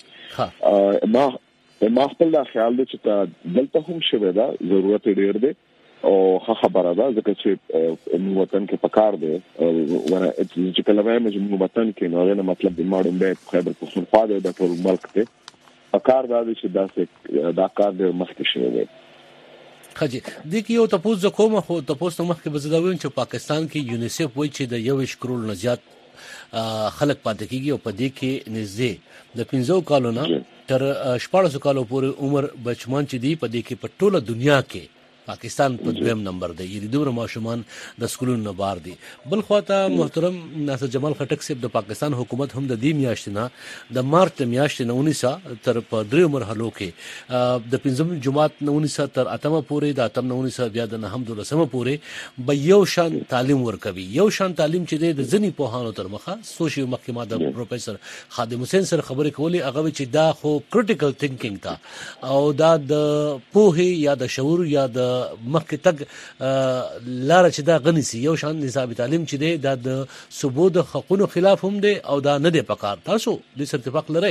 شي ما ما خپل دا خیال دی چې دلته هم شوه دا ضرورت ډیر دی او خبره ده ځکه چې وطن کې پکار دی ونه چې کله وایم چې وطن کې نو غوښنه مطلب د ماډم به خیبر پښتونخوا د ټول ملک ته پکار دا دی چې داسې دا کار د مخکې شوی دی خجی د کیو تاسو کوم خو تاسو مخکې بزداوین چې پاکستان کې یونیسف وایي چې د یو کروڑ نه زیات خلک پاتې کیږي او په دې کې نږدې د پنځو کالو نه تر شپږ کالو پورې عمر بچمان چې دی په دې کې په ټوله دنیا کې پاکستان په دویم نمبر دی یی دومره ماشومان د سکولونو نه بار دي بل خواته محترم ناصر جمال خټک صاحب د پاکستان حکومت هم د دې میاشتې نه د مارچ میاشتې نه اونیسه تر په درې مرحلو کې د پنځم جماعت نه اونیسه تر اتمه پورې د اتم نه اونیسه بیا د نهم دولسمه پورې به یو شان تعلیم ورکوي یو شان تعلیم چې د ځنی په هانو تر مخه سوشي محکمه د پروفیسور خادم حسین سره خبرې کولې هغه چې دا خو کریټیکل تھینکینګ تا او دا د پوهه یا د شعور یا د مخکې تک لاره چې دا غني سي یو شان نصاب تعلیم چې دی د صوبو د حقوقو خلاف هم دی او دا نه دی پکار تاسو د اتفاق لرئ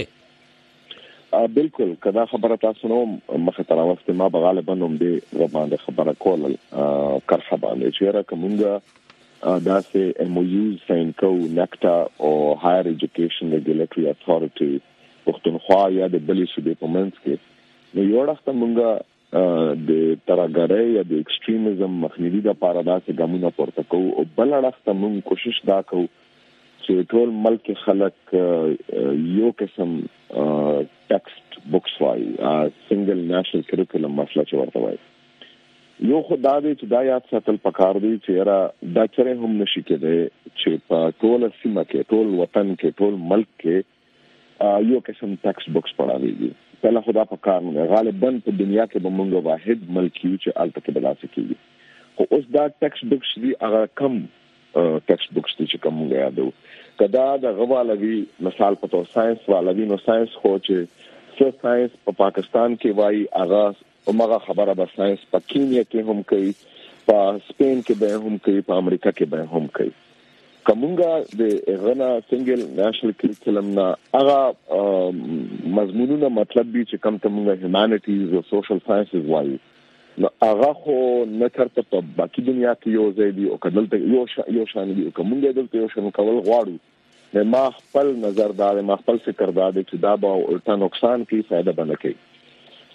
بالکل کدا خبره تاسو نو مخه تر وخت ما غالبا هم دی باندې خبره کول کرخه باندې چې را کومه دا سه ایم او یو ساين کو نکتا او هایر ایجوکیشن ریګولیټری اتھارټي پښتونخوا یا د بلې صوبې په منځ کې نو یو وخت مونږه د ترهګرۍ یا د ایکستریمزم مخنیوي لپاره داسې ګامونه پورته کوو او بل اړخ موږ کوشش دا کوو چې ټول ملک خلک یو قسم ټیکسټ بوکس وایي سنگل نېشنل کریکولم مسله چې ورته وایي یو خدای دې چې دا یاد ساتل پکار دی چې را دا چره هم نشي کېدای چې په ټول سیمه کې ټول وطن کې ټول ملک کې یو قسم ټیکسټ بوکس پڑھاوي پہلا خدا په کار نه غالبا په دنیا کې به موږ واحد ملک یو چې الته کې بلا سکیږي خو اوس دا ټیکسټ بوکس دی هغه کم ټیکسټ بوکس دی چې کوم یادو کدا د غوالوي مثال په تو ساينس والوي نو ساينس خو چې څه ساينس په پاکستان کې وایي هغه عمره خبره به ساينس په کینیا کې هم کوي په سپین کې به هم کوي په امریکا کې به هم کوي کومګه د غنا سنگل نېشنل کریکولم نا هغه مضمونونه مطلب دي چې کوم ته موږ هیومانټیز او سوشل ساينسز وایو نو هغه خو نه ترته په باقي دنیا کې یو ځای دی او کله یو یو شان دی کومګه دلته یو شان کول غواړو نه ما خپل نظر دا ما خپل فکر دا دی چې دا به ورته نقصان کوي فائدہ بنه کوي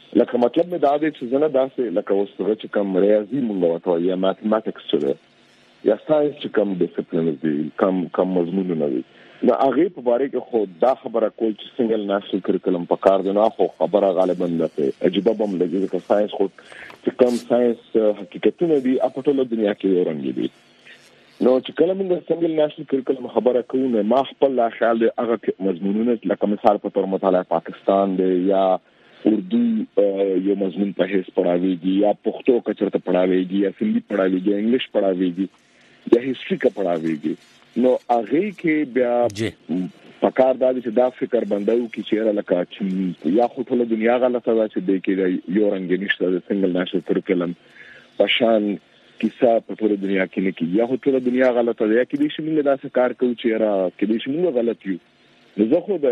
لکه مطلب مې دا دی چې زنه داسې لکه اوس چې کوم ریاضي مونږ وته یا ماتماتکس چې یا ساينس چې کوم ډیسپلین دی کم کم مضمونونه دي نو هغه په باره کې خو دا خبره کول چې سنگل نېشنل کریکولم په کار دی نو خو خبره غالبا ده عجيبه بم لګي چې ساينس خو چې کوم ساينس حقیقتونه دي په ټوله دنیا کې یو رنګ دي نو چې کله موږ سنگل نېشنل کریکولم خبره کوو نو ما خپل لا خیال دی هغه مضمونونه لکه مثال په تور مطالعه پاکستان دی یا اردو یو مضمون په هیڅ پڑھاويږي یا پښتو کچرته پڑھاويږي یا هندي پڑھاويږي انګلیش پڑھاويږي یا هیستوري کا پڑھاويږي نو هغه کې بیا پکار دا چې دا فکر بنداو کې چیرې لکه یا خو ټول دنیا غلطه ده چې د کې یو رنګ نشته د سنگل نېشنل کریکولم پشان کیسه په ټول دنیا کې نه کې یا خو ټول دنیا غلطه ده یا کې دې شمول دا څه کار کوي چې را کې دې شمول غلط یو نو زه خو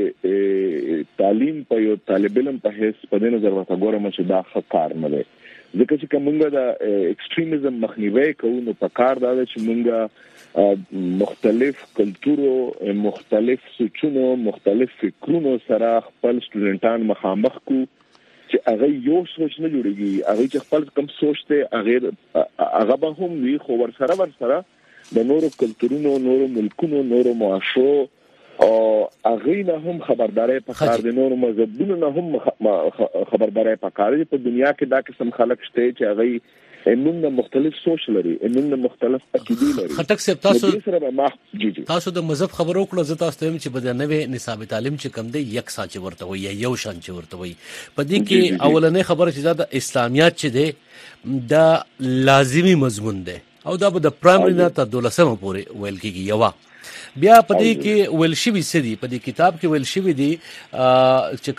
د تعلیم په یو طالب علم په هیڅ په دې نظر ورته ګورم چې دا ښه کار نه دی ځکه چې کومه د ایکستریمزم مخنیوي کوو نو په کار دا چې مونږه مختلف کلتورو مختلف سوچونو مختلف فکرونو سره خپل سټوډنټان مخامخ کو چې هغه یو سوچ نه جوړيږي هغه چې خپل کوم سوچ ته هغه هغه به هم وي خو ور سره ور سره د نورو کلتورونو نورو ملکونو نورو معاشرو او هغه نه هم خبرداري په کار دي نورو مذهبونو نه هم خبرداري په کار دي په دنیا کې دا قسم خلک شته چې هغه انونه مختلف سوچ لري انونه مختلف عقیده لري خټک صاحب تاسو جی جی تاسو د مذهب خبرو کړو زه تاسو ته چې بده نوې نصاب تعلیم چې کم دی یک ساعت ورته وي یا یو شان چې ورته وي په دې کې اولنې خبره چې دا اسلامیات چې دی دا لازمی مضمون دی او دا به د پرایمری نه تر دولسمه پورې ویل کېږي یو بیا په دې کې ویل شوی سدي په دې کتاب کې ویل شوی دی چې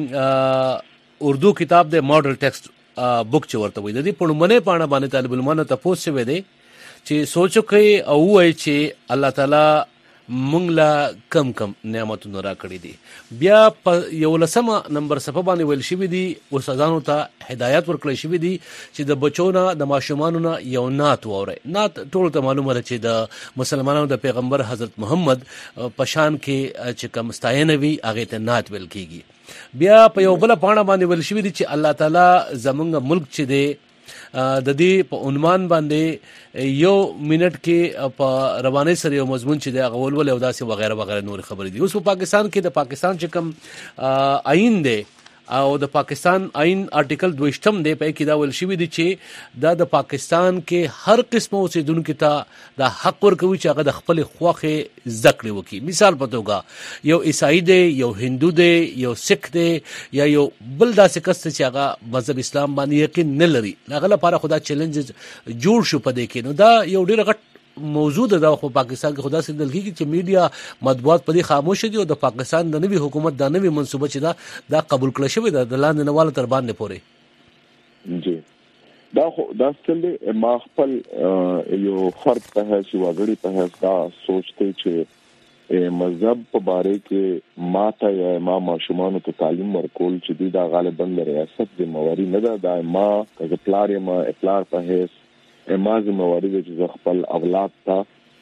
کوم اردو کتاب د ماډل ټیکسټ بوک چې ورته وي د دې په لمنه پاڼه باندې طالب علمانو ته پوښتنه شوې ده چې سوچو کوي او وایي چې الله تعالی مونږ لا کم کم نعمتونه را کړې دي بیا په یو لسمه نمبر صفه باندې ویل شوی دی استادانو ته هدایت ورکړل شوی دی چې د بچونو د ماشومانو نه یو نعت ووري نعت ټول ته معلومه ده چې د مسلمانانو د پیغمبر حضرت محمد پشان کې چې کوم ستاینه وی هغه ته نعت ویل کیږي بیا په یو بل پاڼه باندې ویل شوی دی چې الله تعالی زمونږ ملک چې دی د دې په عنوان باندې یو منټ کې په روانه سره یو مضمون چې د غول ول او داسې وغیرہ وغیرہ نور خبرې دي اوس په پاکستان کې د پاکستان چې کوم آئین دی او د پاکستان آئین آرټیکل دویشتم دی په کې دا ول شوی دی چې دا د پاکستان کې هر قسمه اوسیدونکو ته د حق ورکوي چې هغه د خپل خوخه ذکر وکي مثال په توګه یو عیسائی دی یو هندو دی یو سکھ دی یا یو بل داسې کس چې هغه مذهب اسلام باندې یقین نه لري هغه لپاره خدا چیلنج جوړ شو په دې کې نو دا یو ډیر غټ موضوع ده خو پاکستان کې خدا سي دلګي چې میډیا مطبوعات په دې خاموش دي او د پاکستان د نوي حکومت د نوي منصوبه چې دا دا قبول کړل شوی ده د لاندې نواله تر باندې پورې جی دا خو دا ستل ما خپل یو فرد په هڅه وګړي په هڅه دا سوچته چې مذهب په باره کې ماته یا ما ماشومان ته تعلیم ورکول چې دا غالبا د ریاست د مواري نه ده دا ما کله پلار ما اپلار په هڅه ما زمواري چې خپل اولاد ته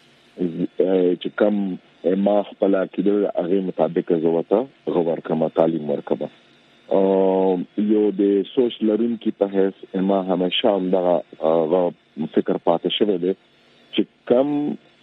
چې کم ما خپل کېدل هغه مطابق زوته غوړ کما تعلیم ورکبه او یو د سوچ لرون کې په هیڅ ما همیشه هم دا فکر پاتې شوی دی چې کم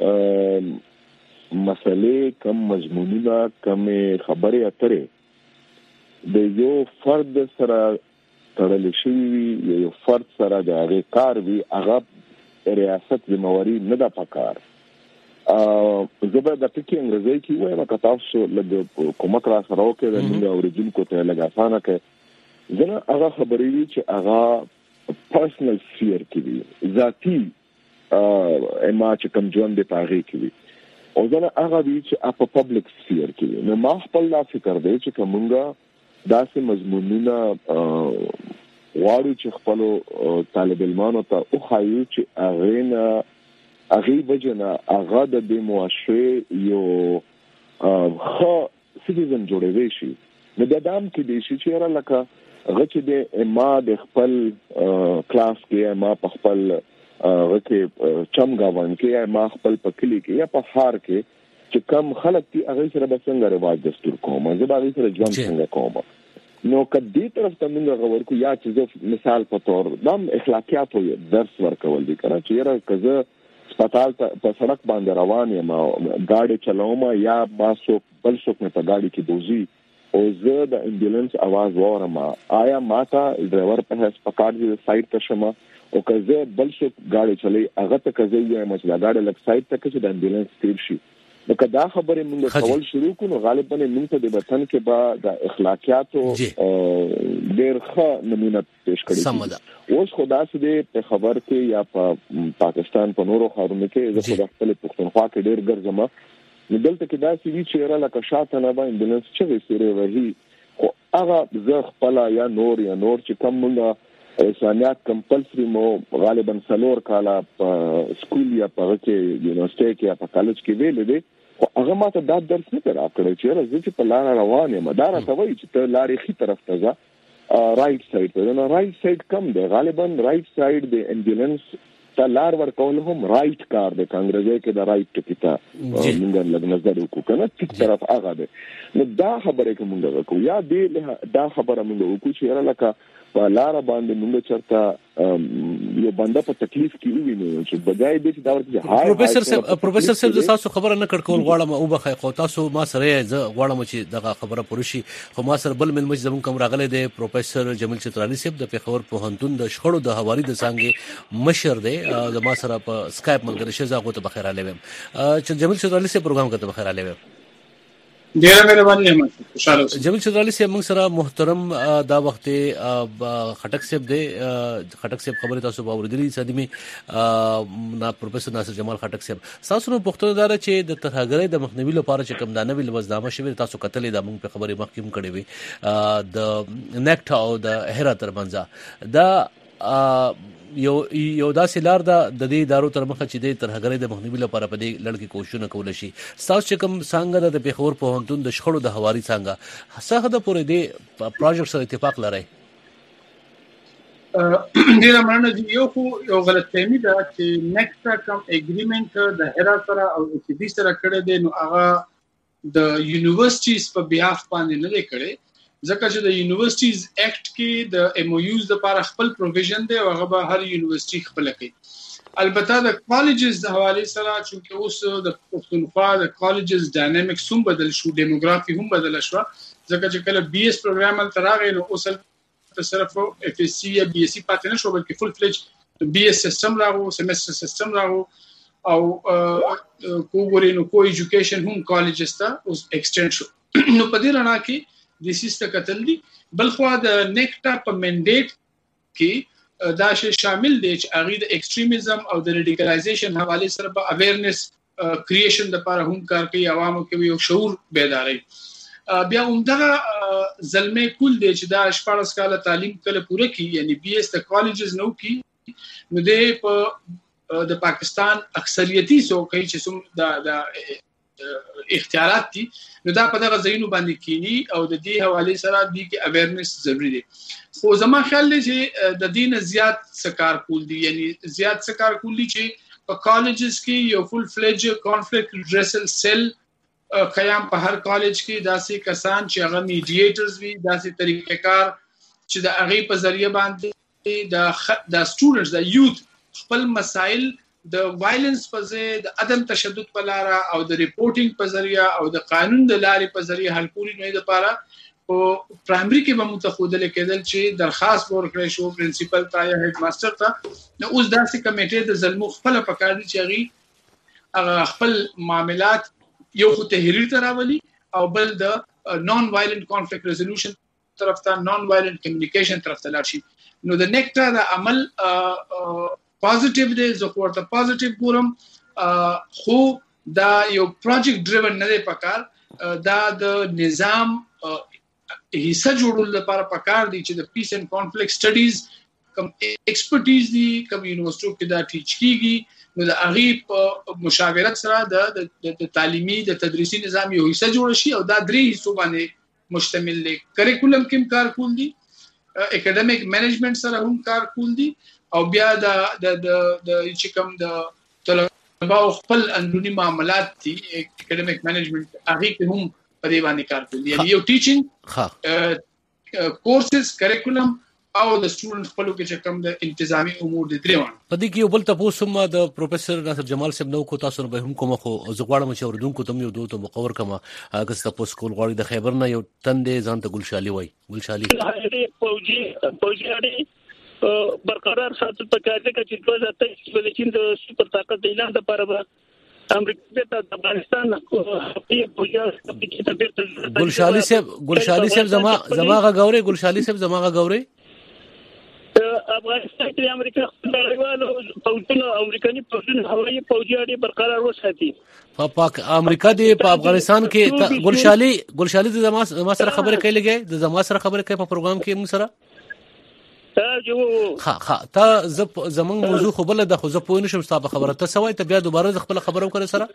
مسلې کم مضمونونه کم خبرې اترې د یو فرد سره تړل شوی یو فرد سره د هغه کار وی هغه ریاست د مواري نه د پکار ا زبر د پکې انګريزي کې وایي ما تاسو له کومک را سره وکړه د موږ اوریجن کوته لګاسانه کې زنه هغه خبرې چې هغه پرسنل سفیر کې دي ذاتی ا ما چې کوم ژوند د پاره کې وي او زنه هغه دي چې په پبلک سفیر کې نو ما خپل لا فکر دی چې کومه داسې مضمونونه غواړو چې خپل طالب علمانو ته او خایو چې هغه نه هغه بجنه هغه د دې معاشره یو خو سټیزن جوړوي شي نو د دام کې د شي چې را لکه هغه چې د ما د خپل کلاس کې ما په خپل هغه کې چم غاون کې ما خپل په کلی کې یا په هار کې چې کم خلک دي هغه سره به څنګه رواج دستور کوم زه به هغه سره ژوند څنګه کوم نو کدي طرف ته موږ غوړ کو یا چې مثال په تور دم اخلاقیاتو درس ورکول دي کنه چې را کزه سپټال په سړک باندې روان یم گاډي چلاوم یا ما سو بل څوک نه په گاډي کې دوزي او زه د امبولانس आवाज وورم آیا ماته ډرایور په هڅه پکار دي سایډ ته شمه او کزه بل څوک گاډي چلای هغه ته کزه یې مچلا گاډي لک سایډ ته چې د امبولانس تیر شي نو کدا خبره موږ کول شروع کړو غالبا موږ ته د وطن کې با د اخلاقیاتو ډېر ښه نمونه پیش کړی اوس خدا سې په خبر کې یا په پاکستان په نورو ښارونو کې زه خو خپل پښتونخوا کې ډېر ګرځم نو دلته کې دا چې چې را لکه شاته نه باندې امبولانس چې وسیره وهي خو هغه زه خپل یا نور یا نور چې کوم موږ انسانيات کمپلسري مو غالبا سلور کاله په سکول یا په کې یونیورسيټي کې یا په کالج کې ویل دي هغه ماته دا درس نه راکړی چې راځي چې په لار روان یم دا راته وایي چې ته لارې خي طرف ته ځه رائټ سایډ ته نو رائټ سایډ کم دی غالبا رائټ سایډ د امبولانس ته لار ورکول هم رائټ کار دی کانګرځي کې دا رائټ ټکیتا موږ لږ نظر وکړو کنه ټیک طرف هغه دی نو دا خبره کوم وکړو یا دې دا خبره موږ وکړو چې لکه په لار باندې موږ چرته یو بنده په تکلیف کې ویني چې بجای دې دا ورته پروفیسور صاحب پروفیسور صاحب تاسو خبره نه کړکول غواړم او بخای خو تاسو ما سره ز غواړم چې دغه خبره پرشي خو ما سره بل ملمج زمون کوم راغله دی پروفیسور جمیل چترالي صاحب د پیښور پوهنتون د شخړو د حوالي د څنګه مشر دی د ما سره په اسکایپ ملګری شزا غو ته بخیر علیوم چې جمیل چترالي صاحب پروګرام کوته بخیر علیوم ډیره مهرباني یم خوشاله اوسئ جمیل چترالي صاحب موږ سره محترم دا وخت خټک صاحب دی خټک صاحب خبره تاسو باوردلی صدمه نا پروفیسور ناصر جمال خټک صاحب تاسو نو پښتون دار چې د ترهګرۍ د مخنیوي لپاره چې کوم دانه ویل وزنامه شوی تاسو کتلې د موږ په خبره مخکیم کړي وي د نیکټ او د هرا ترمنځ دا یو یو داسې لار ده د دې ادارو تر مخه چې د ترهګرۍ د مخنیوي لپاره په دې لړ کې کوښښونه کول شي تاسو چې کوم څنګه د پیښور پوهنتون د شخړو د حواري څنګه څنګه د پورې د پروژیکټ سره اتفاق لري ډیره مننه یو خو یو غلطفهمي ده چې نیکسټ کوم اګریمنت د هرا سره او چې دې سره کړی دی نو هغه د یونیورسيټیز په بیاف باندې نه کړي ځکه چې د یونیورسيټیز ایکټ کې د ایم او یوز لپاره خپل پروویژن دی او هغه به هر یونیورسيټي خپل کوي البته د کالجز د حواله سره چې اوس د پښتونخوا د کالجز ډاینامیکس هم بدل شو ډیموګرافي هم بدل شو ځکه چې کله بي اس پروګرام تر هغه نو اوس ته صرف اف اس سی یا بي اس سی پاتې نه شو بلکې فل فلج بي اس سیستم راغو سیمستر سیستم راغو او کوګوري نو کو ایجوکیشن هم کالجز ته اوس ایکسټند شو نو په دې رڼا کې د سیستم کتل دي بل خو د نیکټا په منډیټ کې دا شی شامل دي چې اغه د ایکستریمیزم او د ریډیکلایزیشن حواله سره په اویرنس کریشن د لپاره هم کار کوي عوامو کې یو شعور بیداری بیا همدغه زلمه کول دي چې دا شپږ کاله تعلیم کله پوره کی یعنی بي اس د کالجز نو کی نو د په د پاکستان اکثریتي سو کوي چې سم د اختیارات دي نو دا په دغه ځایونو باندې کینی او د دې حواله سره د کې اویرنس ضروری دي خو زما خیال دی چې د دین زیات سکار کول دي یعنی زیات سکار کول دي چې په کالجز کې یو فل فلج کانفلکټ ریډریسل سیل قیام په هر کالج کې داسې کسان چې هغه میډییټرز وي داسې طریقې کار چې د هغه په ذریعہ باندې د د سټوډنټس د یوث خپل مسائل د وایلنس په ځای د عدم تشدد په لار او د ریپورټینګ په ذریعہ او د قانون د لارې په ذریعہ حل کولو نه لپاره او پرایمري کې به متخودل کېدل چې درخواست ورکړی شو پرنسپل ته یا هډ ماستر ته نو اوس داسې کمیټې د ظلمو خپل پکار دي چې هغه خپل معاملات یو خو تحریر ته راولي او بل د نون وایلنت کانفلکټ ریزولوشن طرف ته نون وایلنت کمیونیکیشن طرف ته لاړ شي نو د نیکټا د عمل پوزټیو دی زه ورته پوزټیو ګورم خو دا یو پروجیکټ ډریون نه دی پکار دا د نظام حصہ جوړول لپاره پکار دي چې د پیس اینڈ کانفلکټ سټډیز کوم ایکسپرټیز دي کوم یونیورسيټو کې دا ټیچ کیږي نو د هغه په مشاورت سره د د تعلیمي د تدریسي نظام یو حصہ جوړ شي او دا درې حصو باندې مشتمل دي کریکولم کې کار کول دي اکیډمیک مینجمنت سره هم کار کول دي او بیا د د د چې کوم د طلباو خپل اندرونی معاملات دي اکیډمیک مینجمنت هغه کې هم په دې باندې کار کوي یعنی یو ټیچینګ کورسز کریکولم او د سټوډنټ خپل کې چې کوم د انتظامی امور د دریوان په دې کې یو بل تاسو ما د پروفیسور ناصر جمال صاحب نو کو تاسو به هم کوم خو زغواړم چې اوردونکو تم یو دوه مقور کما هغه تاسو کول غواړي د خیبر نه یو تندې ځان ته ګلشالي وای ګلشالي فوجي فوجي اړي برقرار ساتل پکار دي چې دوه هزار تیئیس کې د چین د سپر طاقت د اعلان لپاره امریکا ته افغانستان ګلشالي صاحب ګلشالي صاحب زما زماغه غوري ګلشالي صاحب زماغه غوري افغانستان کې امریکا خپلوانو فوجونه امریکایي فوجونه هوایي فوجي اړي برقرار وساتي په پاک امریکا دی په افغانستان کې ګلشالي ګلشالي د زما زما سره خبره کوي لګي د زما سره خبره کوي په پروګرام کې موږ سره ها ها تا زمون موضوع خو بل د خو زه پوه نشم تاسو خبره ته سوای ته بیا دوباره خپل خبرو کړی سره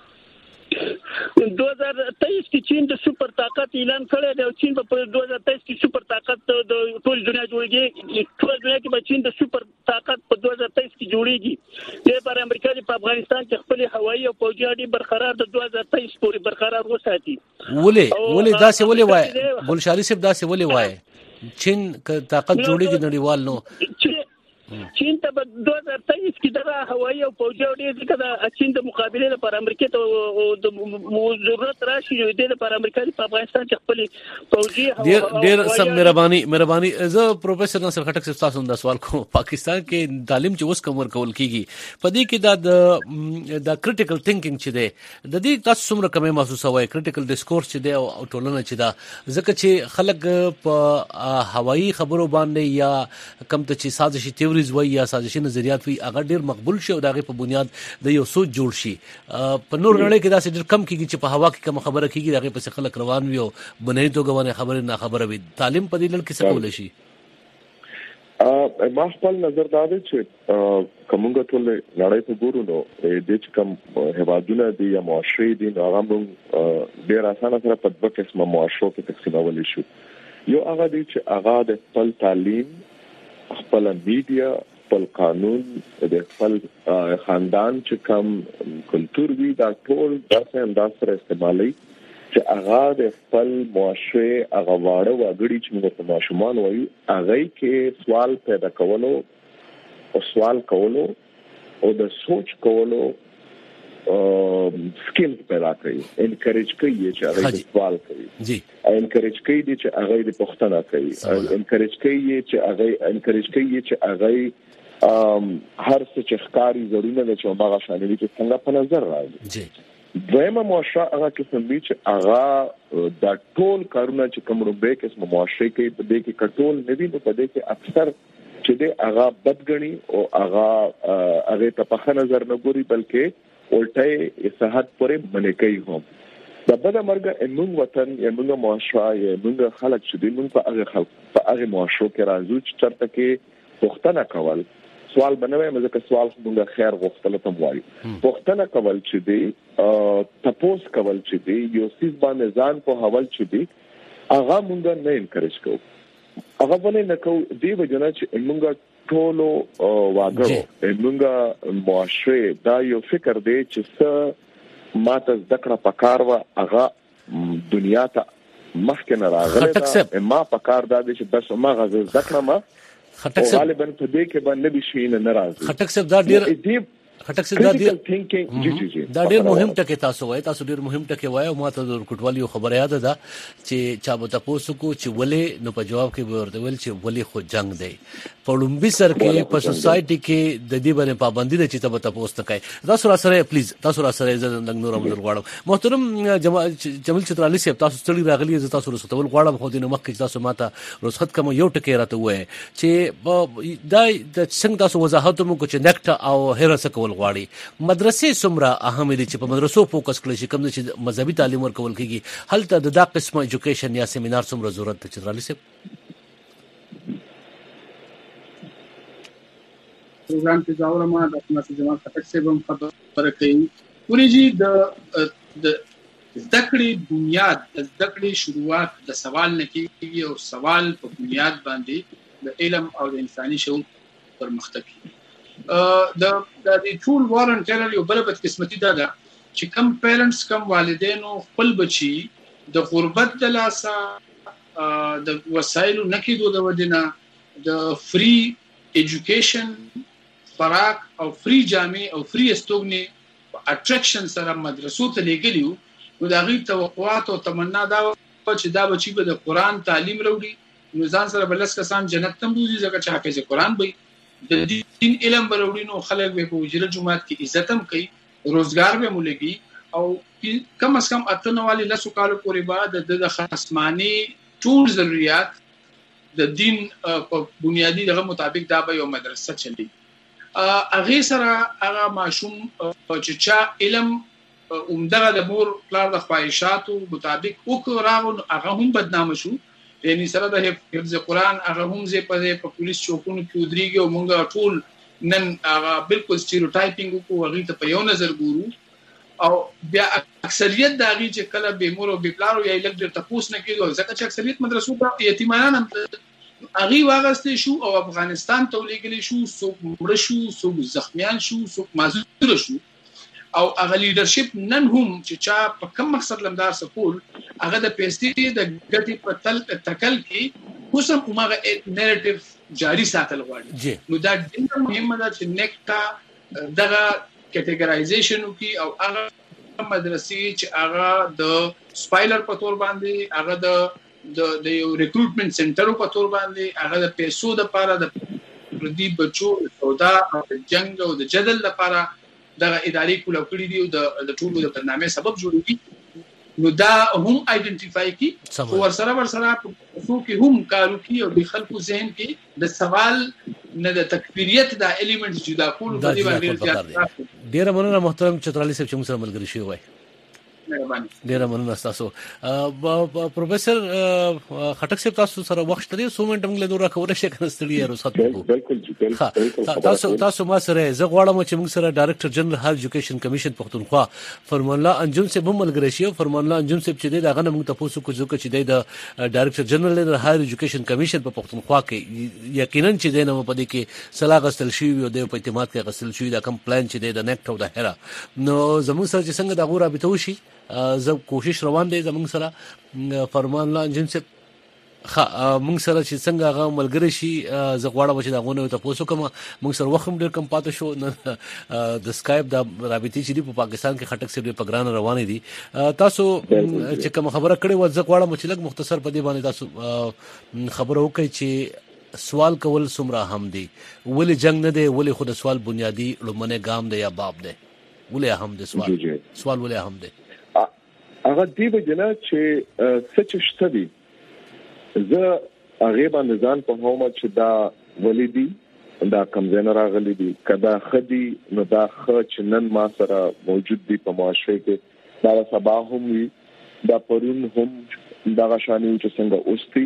دوه هزار تیئیس کې چین د سپر طاقت اعلان کړی دی او چین په دوه هزار تیئیس کې سپر طاقت د ټول دنیا جوړیږي ټول دنیا کې به چین د سپر طاقت په دوه هزار تیئیس کې جوړیږي د پر امریکا په افغانستان کې خپل هوایي او فوجي اړي برقرار د دوه هزار تیئیس پورې برقرار وساتي ولې ولې دا څه ولې وای ګلشالي صاحب دا څه ولې وای چین طاقت جوړیږي نړیوال نو چین ته په دوه هزار تیئیس کې د هوایي او فوجي اړي د چین د مقابله لپاره امریکا ته د ضرورت راشي د لپاره امریکا په افغانستان کې خپل فوجي ډیر ډیر سم مهرباني مهرباني زه پروفیسور ناصر خټک صاحب تاسو د سوال کوم پاکستان کې تعلیم چې اوس کوم ورکول کیږي په دې کې د د کریټیکل تھینکینګ چې دی د دې تاسو څومره کمه محسوسه وای کریټیکل ډیسکورس چې دی او ټولنه چې دا ځکه چې خلک په هوایي خبرو باندې یا کم ته چې سازشي تیوري وي یا سازشي نظریات وي هغه ډیر مقبول شي او دغه په بنیاد د یو سوچ جوړ شي په نور نړۍ کې دا څه ډیر کم کیږي چې په هوا کې کوم خبره کیږي دغه په خلک روان وي او بنې توګه باندې خبره نه خبره وي تعلیم په دې لړ کې څه کول شي ا ما خپل نظر دا دی چې کومګه ټول نړۍ په ګورو نو د دې کوم هوادونه دي یا معاشري دي هغه موږ ډیر اسانه سره په دوه قسمه معاشرو کې تقسیمول شو یو هغه دی چې هغه د خپل تعلیم خپل میډیا خپل قانون د خپل خاندان چې کوم کلچر وی دا ټول داسې انداز سره استعمالي چې هغه د خپل معاشره هغه واړه وګړي چې موږ په ماشومان وایو هغه کې سوال پیدا کولو او سوال کولو او د سوچ کولو سکیل پیدا کوي انکریج کوي چې هغه سوال کوي جی انکریج کوي چې هغه د پښتنه کوي انکریج کوي چې هغه انکریج کوي چې هغه هر څه چې ښکاری ضروري نه چې هغه شامل دي څنګه په نظر راځي جی دویمه معاشره هغه قسم دي چې هغه د ټول کارونه چې کوم روبه کې اسمه معاشره کې په دې کې کټول نه دي په دې کې اکثر چې د هغه بدګنی او هغه هغه په خپل نظر نه ګوري بلکې الټه صحت پورې باندې کوي هم د بده مرګ موږ وطن موږ معاشره موږ خلک چې موږ په هغه خلک په هغه معاشره کې راځو چې چرته کې پښتنه کول سوال بنوي مزه که سوال موږ خیر غوښتل ته وایي پښتنه کول چې دی تپوس کول چې دی یو سیس باندې ځان په حوال چې دی هغه موږ نه انکریج کوو هغه باندې نه کوو دی وجنه چې موږ ټولو واګړو موږ معاشره دا یو فکر دی چې څه ماته ذکر پکار وا هغه دنیا ته مخکې نه راغله ما پکار دا دی چې بس ما غزه ذکر ما خټک صاحب غالبا په دې کې باندې به شي نه راځي خټک صاحب دا ډیر خټک صاحب دا ډیر تھینکینګ جی جی جی دا ډیر مهم ټکی تاسو وایي تاسو ډیر مهم ټکی وایي او ماته د کوټوالي خبره یاد ده چې چا به تاسو کو چې ولې نو په جواب کې ورته ویل چې ولې خو جنگ دی په لومبي سر کې په سوسايټي کې د دې باندې پابندي ده چې تاسو تاسو ته کوي تاسو را سره پلیز تاسو را سره زه نور امر غواړم محترم جمیل چترالي صاحب تاسو ستړي راغلي زه تاسو رسول غواړم خو دې نو مخکې تاسو ماته رسخت کوم یو ټکی راته وایي چې دا د څنګه تاسو وضاحت مو کو چې نکټ او هرڅ کول غواړي مدرسې څومره اهم دي چې په مدرسو فوکس کړی شي کوم چې مذهبي تعلیم ورکول کیږي هلته د دا قسمه ایجوکیشن یا سیمینار څومره ضرورت دی چترالي صاحب پروګرام کې ځاوره ما د ناصر جمال خټک صاحب هم خبره کوي پوری جی د د ذکرې بنیاد د ذکرې شروعات د سوال نه کیږي او سوال په بنیاد باندې د علم او د انساني شعور پرمختګ کوي د د ټول والنټیر یو بل بد قسمتي ده چې کم پیرنټس کم والدینو خپل بچي د غربت د لاسه د وسایلو نکیدو د وجنه د فری ایجوکیشن فراق او فری جامع او فری استوګنی اټریکشن سره مدرسو ته لګلیو نو دا غي توقعات او تمنا دا چې دا بچي به د قران تعلیم وروړي نو ځان سره بلس کسان جنت ته موزي ځکه چې حافظ قران وي د دین علم وروړي نو خلک به په وجره جمعات کې عزت هم کوي روزګار به مولګي او کم از کم اتنه والی لسو کالو پورې بعد د خصمانی ټول ضرورت د دین په بنیادی دغه مطابق دا به یو مدرسه چلی اغه سره هغه ماشوم چې چا علم عمدغه د مور پلار د خواهشاتو مطابق وکړاو هغه هم بدنام شو یعنی سره د حفظ قران هغه هم زه په پولیس چوکونو کې ودرېږي او موږ ټول نن هغه بالکل سټیریوټایپینګ کو هغه ته په یو نظر ګورو او بیا اکثریت دا غي چې کله به مور او به پلار یا لګ د تپوس نه کېدو ځکه چې اکثریت مدرسو ته یتیمانان هغه واغسته شو او افغانستان ته ولېګل شو څوک مړ شو څوک زخمیان شو څوک معذور شو او هغه لیډرشپ نن هم چې چا په کوم مقصد لمدار سکول هغه د پیسې د ګټي په تل تکل کې اوسم عمره نریټیو جاری ساتل غواړي نو دا ډېر مهمه ده چې نیکټا دغه کټګورایزیشن وکي او هغه مدرسې چې هغه د سپایلر په تور باندې هغه د د یو ریکروټمنټ سنټر په تور باندې هغه د پیسو د لپاره د پردي بچو سودا او جنگ او د جدل لپاره د ادارې کول کړی دی او د ټولو د برنامه سبب جوړیږي نو دا هم آیډنټیفای کی او ورسره ورسره څو کې هم کارو کی او د خلکو ذهن کې د سوال نه د تکفیریت دا الیمنټ جدا کول په دې باندې ډیر مننه محترم چترالي صاحب چې موږ سره ملګری شوی وای ډیر مننه تاسو پروفیسور خټک صاحب تاسو سره وخت لري سو منټ موږ له دوه راکوره شي کنه ستړي رخصت کو بالکل تاسو تاسو ما سره زه غواړم چې موږ سره ډایریکټر جنرال هایر ایجوکیشن کمیشن پښتونخوا فرمان الله انجم صاحب هم ملګری شي فرمان الله انجم صاحب چې دا غنه موږ تاسو کو ځکه چې د ډایریکټر جنرال هایر ایجوکیشن کمیشن په پښتونخوا کې یقینا چې د نو په دې کې صلاح غسل شي او د په اعتماد کې غسل شي دا کم پلان چې د نیکټ او د هرا نو زموږ سره چې څنګه دا غوړه به توشي زه کوشش روان دی زموږ سره فرمان الله انجن صاحب خا موږ سره چې څنګه هغه ملګری شي زه غواړم چې دا غونه ته پوسو کوم موږ سره وخت ډیر کم پاتې شو د سکایپ د رابطې چې په پاکستان کې خټک سره په ګران روان دي تاسو چې کوم خبره کړې و زه غواړم چې لږ مختصر په دې باندې تاسو خبره وکړئ چې سوال کول سمرا هم دي ولې جنگ نه دی ولې خود سوال بنیادی لمنه ګام دی یا باب دی ولې هم دي سوال سوال ولې هم دي هغه دی وجنه چې سچ شته دي زه هغه باندې ځان په هومه چې دا ولیدي دا کمزنه راغلي دي کدا خدي نو دا خ چنن ما سره موجود دي په معاشره کې دا سبا هم وي دا پرون هم دا غشاني چې څنګه اوستي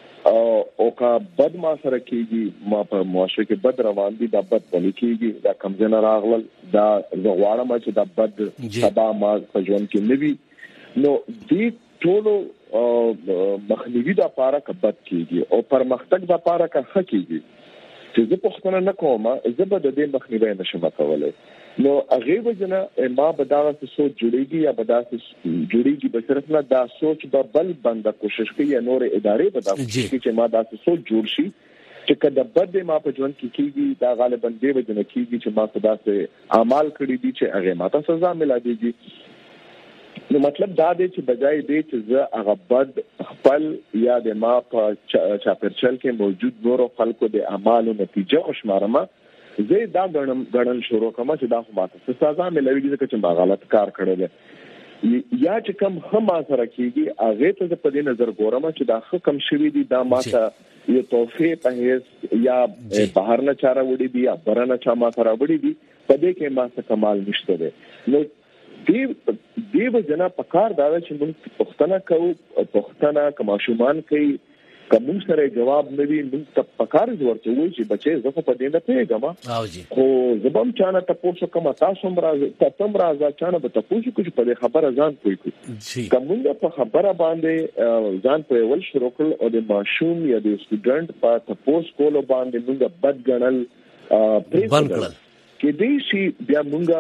او کا بد ما سره کېږي ما په معاشره کې بد روان دي دا بد ولي کېږي دا کمزنه راغلل دا زغواړم چې دا بد سبا ما په ژوند کې نوي نو دې ټولو مخنیوي د لپاره کبد کیږي او پرمختګ د لپاره کا حقيقي چې زه پښتنه نه کوم زه به د دې مخنیوي نشم کولای نو هغه وجنه ما به دا سوچ جوړیږي یا به دا جوړیږي به صرف نه دا سوچ به بل بنده کوشش کوي یا نور ادارې به دا کوشش کوي چې ما دا سوچ جوړ شي چې کله بد ما په ژوند کې کیږي دا غالبا دې وجنه کیږي چې ما خدا سره اعمال کړی دي چې هغه ماته سزا ملایږي نو مطلب دا دی چې بجای دی چې زه هغه بد خپل یا د ما په چاپرچل کې موجود نورو خلکو د اعمالو نتیجه خوشمارمه زه دا غنم غنل شروع کوم چې دا خو ماته سزا ملوي چې ما غلط کار کړی دی یا چې کوم هم سره کیږي هغه ته په دې نظر ګورم چې دا خو کم شوی دی دا ماته یو توفیق په هیڅ یا بهر نه چاره وړي دی یا برنه چا ما سره وړي دی په دې کې ما څه کمال نشته دی نو دی دیو جنا پکار دا چې موږ پښتنه کوو پښتنه کما شومان کوي کوم سره جواب نوي موږ ته پکار ورته وایي چې بچي زه په دې نه پیګم او جی خو زبم چانه تاسو کوم تاسو مرز تاسو مرز چانه به تاسو کوم په خبره ځان کوي جی کوم په خبره باندې ځان په ول شروع کول او د ماشوم یا د سټوډنټ په تاسو کول باندې موږ بد ګڼل پریږدل کې دې شي بیا موږ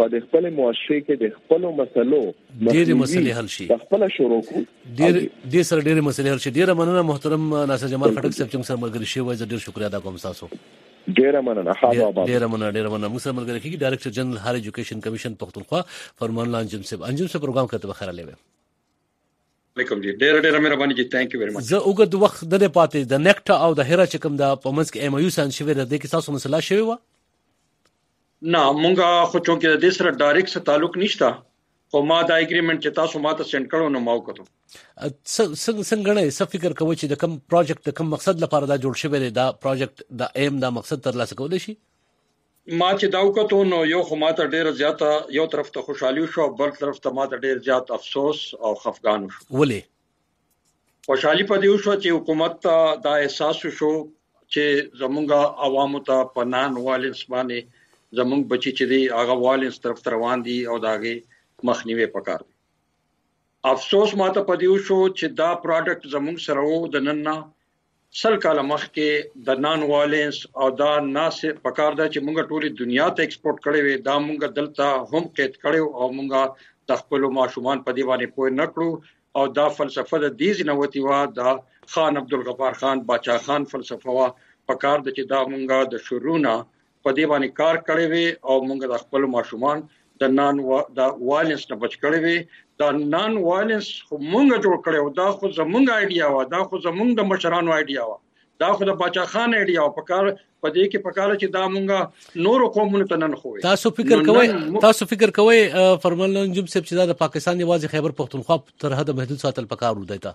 په د خپل معاشره کې د خپل مسلو ډېرې مسلې حل شي خپل شروع کو ډېر ډېر سره ډېرې مسلې حل شي. ډېر مننه محترم ناصر جمال خټک صاحب چې سره ملګری شوی، زه ډېر شکریا ادا کوم تاسو. ډېر مننه. ها بابا ډېر مننه ډېر مننه. موږ سره ملګری کیږي ډایریکټر جنرال هایر ایجوکیشن کمیشن پختونخوا فرمان الله انجم صاحب. انجم صاحب پروګرام کته بخیر لوي. علیکم جی ډېر ډېر مهرباني جی ثانک یو ویری مچ. زه وګد وخت د نه پاتې د نیکټا او د هیرا چې کوم د پومنس کې ایم یو سان شوی د کې تاسو مسله شوی و نه مونږه خو چونکې د دې سره ډایرکټ سره تعلق نشته، خو ما دا اګریمنت چې تاسو ماته سند کړو نو ما وکړو. څنګه څنګه نه څه فکر کوئ چې د کوم پروجیکټ د کوم مقصد لپاره دا جوړ شوی دی، دا پروجیکټ د ایم دا مقصد ترلاسه کولای شي؟ ما چې دا وکړو نو یو خو ماته ډېر زیاته یو طرف ته خوشحالي شو، بل طرف ته ماته ډېر زیات افسوس او خفګان شو. ولې؟ خوشحالي په دې شو چې حکومت ته دا احساس شو چې زمونږ عوامو ته په نان والنس باندې زمونږ بچي چې دی هغه والنس طرف روان دي او داغه مخنیوي پکار دي. افسوس ماته په دې شو چې دا پروډکټ زمونږ سره وو د نن نه سل کاله مخکې د نان والنس او دا ناس پکار دا چې مونږ ټولي دنیا ته ایکسپورټ کړي وي، دا مونږ دلته هم قید کړو او مونږ د خپل ماشومان په دی باندې پوه نه کړو. او دا فلسفه د دې ځنوتی وا دا خان عبدالغفار خان باچا خان فلسفه وا پکار د چې دا مونږه د شروعنا په دی باندې کار کړی وي او مونږ د خپل ماشومان د نان و د والنس نه بچ کړی وي. دا نان والنس مونږ جوړ کړو، دا خو زمونږ ایډیا وا، دا خو زمونږ د مشرانو ایډیا وا، دا خو د باچا خان ایډیا وا. پکار په دې کې پکار چې دا مونږه نور قومونو ته نه خوي. تاسو فکر کوئ تاسو فکر کوئ فرمان الله انجم صاحب چې دا د پاکستان یوازې خیبر پختونخوا تر حد محدود ساتل پکار ودی تا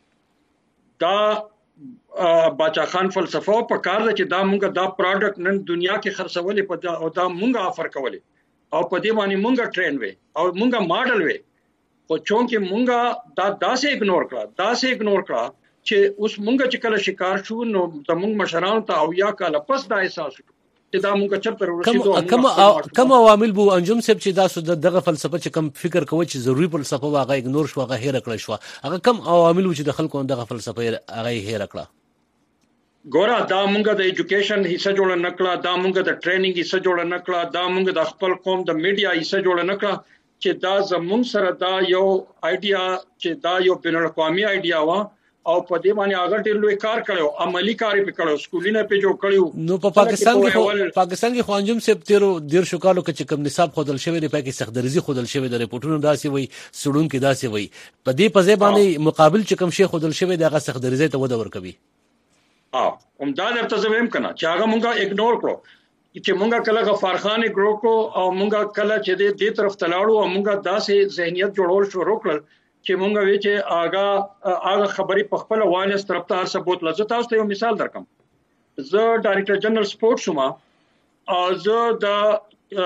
دا باچا خان فلسفه په کار ده چې دا مونږه دا پروډکټ نن دنیا کې خرڅولې په او دا مونږه افر کولې او په دې باندې مونږه ټرین وې او مونږه ماډل وې، خو چونکې مونږه دا داسې اګنور کړه داسې اګنور کړه چې اوس مونږه چې کله شکار شو نو زمونږ مشرانو ته او یا کله پس دا احساس شو چې دا مونږه چرته ورسېدو. کوم کوم عوامل بو انجم صاحب چې دا دغه فلسفه چې کوم فکر کوي چې ضروری فلسفه واغه اګنور شو هغه هیر کړی شو، هغه کوم عوامل چې د خلکو دغه فلسفه هغه هیر کړه؟ ګوره دا مونږه د ایجوکیشن حصہ جوړ نه کړه، دا مونږه د ټریننګ حصہ جوړ نه کړه، دا مونږه د خپل قوم د میډیا حصہ جوړ نه کړه چې دا زمونږ سره دا یو ایډیا چې دا یو بین الاقوامي ایډیا وا او په دې باندې هغه ډېر لوی کار کړو، عملی کار یې کړو، سکولونه په جوړ کړو. نو په پاکستان کې خو پاکستان کې خو انجم صاحب تیرو ډیر شو کالو کې کوم نصاب خودل شوی دی، پکې سخت درزي خودل شوی دی، ریپورتونو داسې وي سړون کې داسې وي، په دې په ځای باندې مقابل چې کوم شی خودل شوی دی هغه سخت درزي ته ودا ورکوي. ها هم دا درته زویم کنه چې هغه مونږه اګنور کړو چې مونږه کله غفار خان اګنور کو او مونږه کله چې دې طرف تلاړو او مونږه داسې ذهنیت جوړول شروع کړل چې مونږ وی چې هغه هغه خبري په خپل والنس طرف ته هر څه بوتله. زه تاسو ته یو مثال درکم. زه ډایریکټر جنرال سپورټ شوم او زه د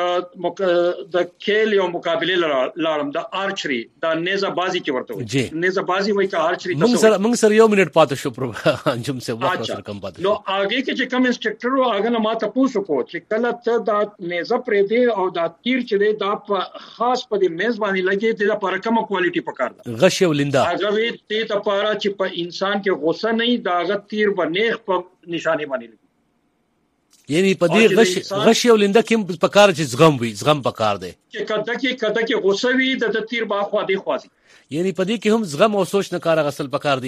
د کېل یو مقابله لاړم د آرچري د نیزه بازي کې ورته وي، نیزه بازي وای کا آرچري موږ سره موږ سره یو منټ پاتې شو پر انجم سے وخت سره کم پاتې نو هغه کې چې کوم انسټرکټر او هغه ما ته پوښتنه کو چې کله ته د نیزه پرې دی او د تیر چې دی دا په خاص په دې میز باندې لګي ته لپاره کومه کوالټي پکار ده غش ولندا هغه وی ته د لپاره چې په انسان کې غوسه نه دا هغه تیر باندې په نشانه باندې یعنی په دې غش غش یو لنده کې په کار چې زغم وي زغم په کار دی چې کده کې کده کې غوسه وي د تیر با خو دی خوازي یعنی په دې کې هم زغم او سوچ نه کار غسل په کار دی.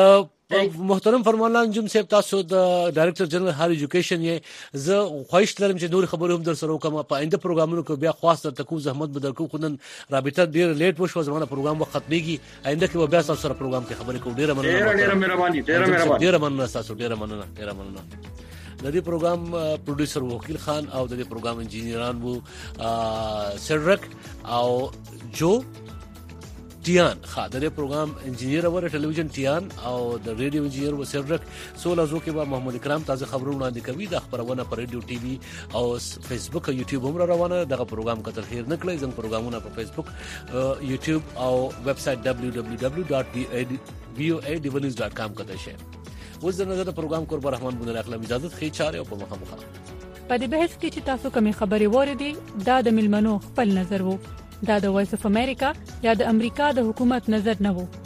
محترم فرمان الله انجم صاحب تاسو د ډایریکټر جنرال هایر ایجوکیشن یې زه خواهش لرم چې نور خبرو هم در سره وکم په آینده پروګرامونو کې بیا خاص تر کو زحمت بدل کو خنن رابطه ډیر لیټ وشو زمونه پروګرام وخت ختميږي آینده کې بیا تاسو سره پروګرام کې خبرې کوو. ډیر مننه ډیر مهرباني ډیر مهرباني ډیر مننه تاسو ډیر مننه ډیر مننه. د دې پروګرام پروډوسر وکیل خان او د دې پروګرام انجینران وو سرک او جو ټیان خا د دې پروګرام انجینیر او ټلویزیون ټیان او د ریډیو انجینیر و سرک سولا زو کې با محمد اکرام تازه خبرونه وړاندې کوي د خبرونه پر ریډیو ټي وي او فیسبوک او یوټیوب هم روانه دغه پروګرام کتل خیر نه کړئ زموږ پروګرامونه په فیسبوک یوټیوب او ویب سټ دبلیو دبلیو دبلیو ډاټ وی او ای ډیونیوز ډاټ کام کته شي. اوس د نظر پروګرام قرب رحمان بن اخلاق اجازه خې چاره او په مخه په دې بحث کې چې تاسو کومې خبرې وریدي دا د ملمنو خپل نظر وو، دا د وایس اف امریکا یا د امریکا د حکومت نظر نه وو.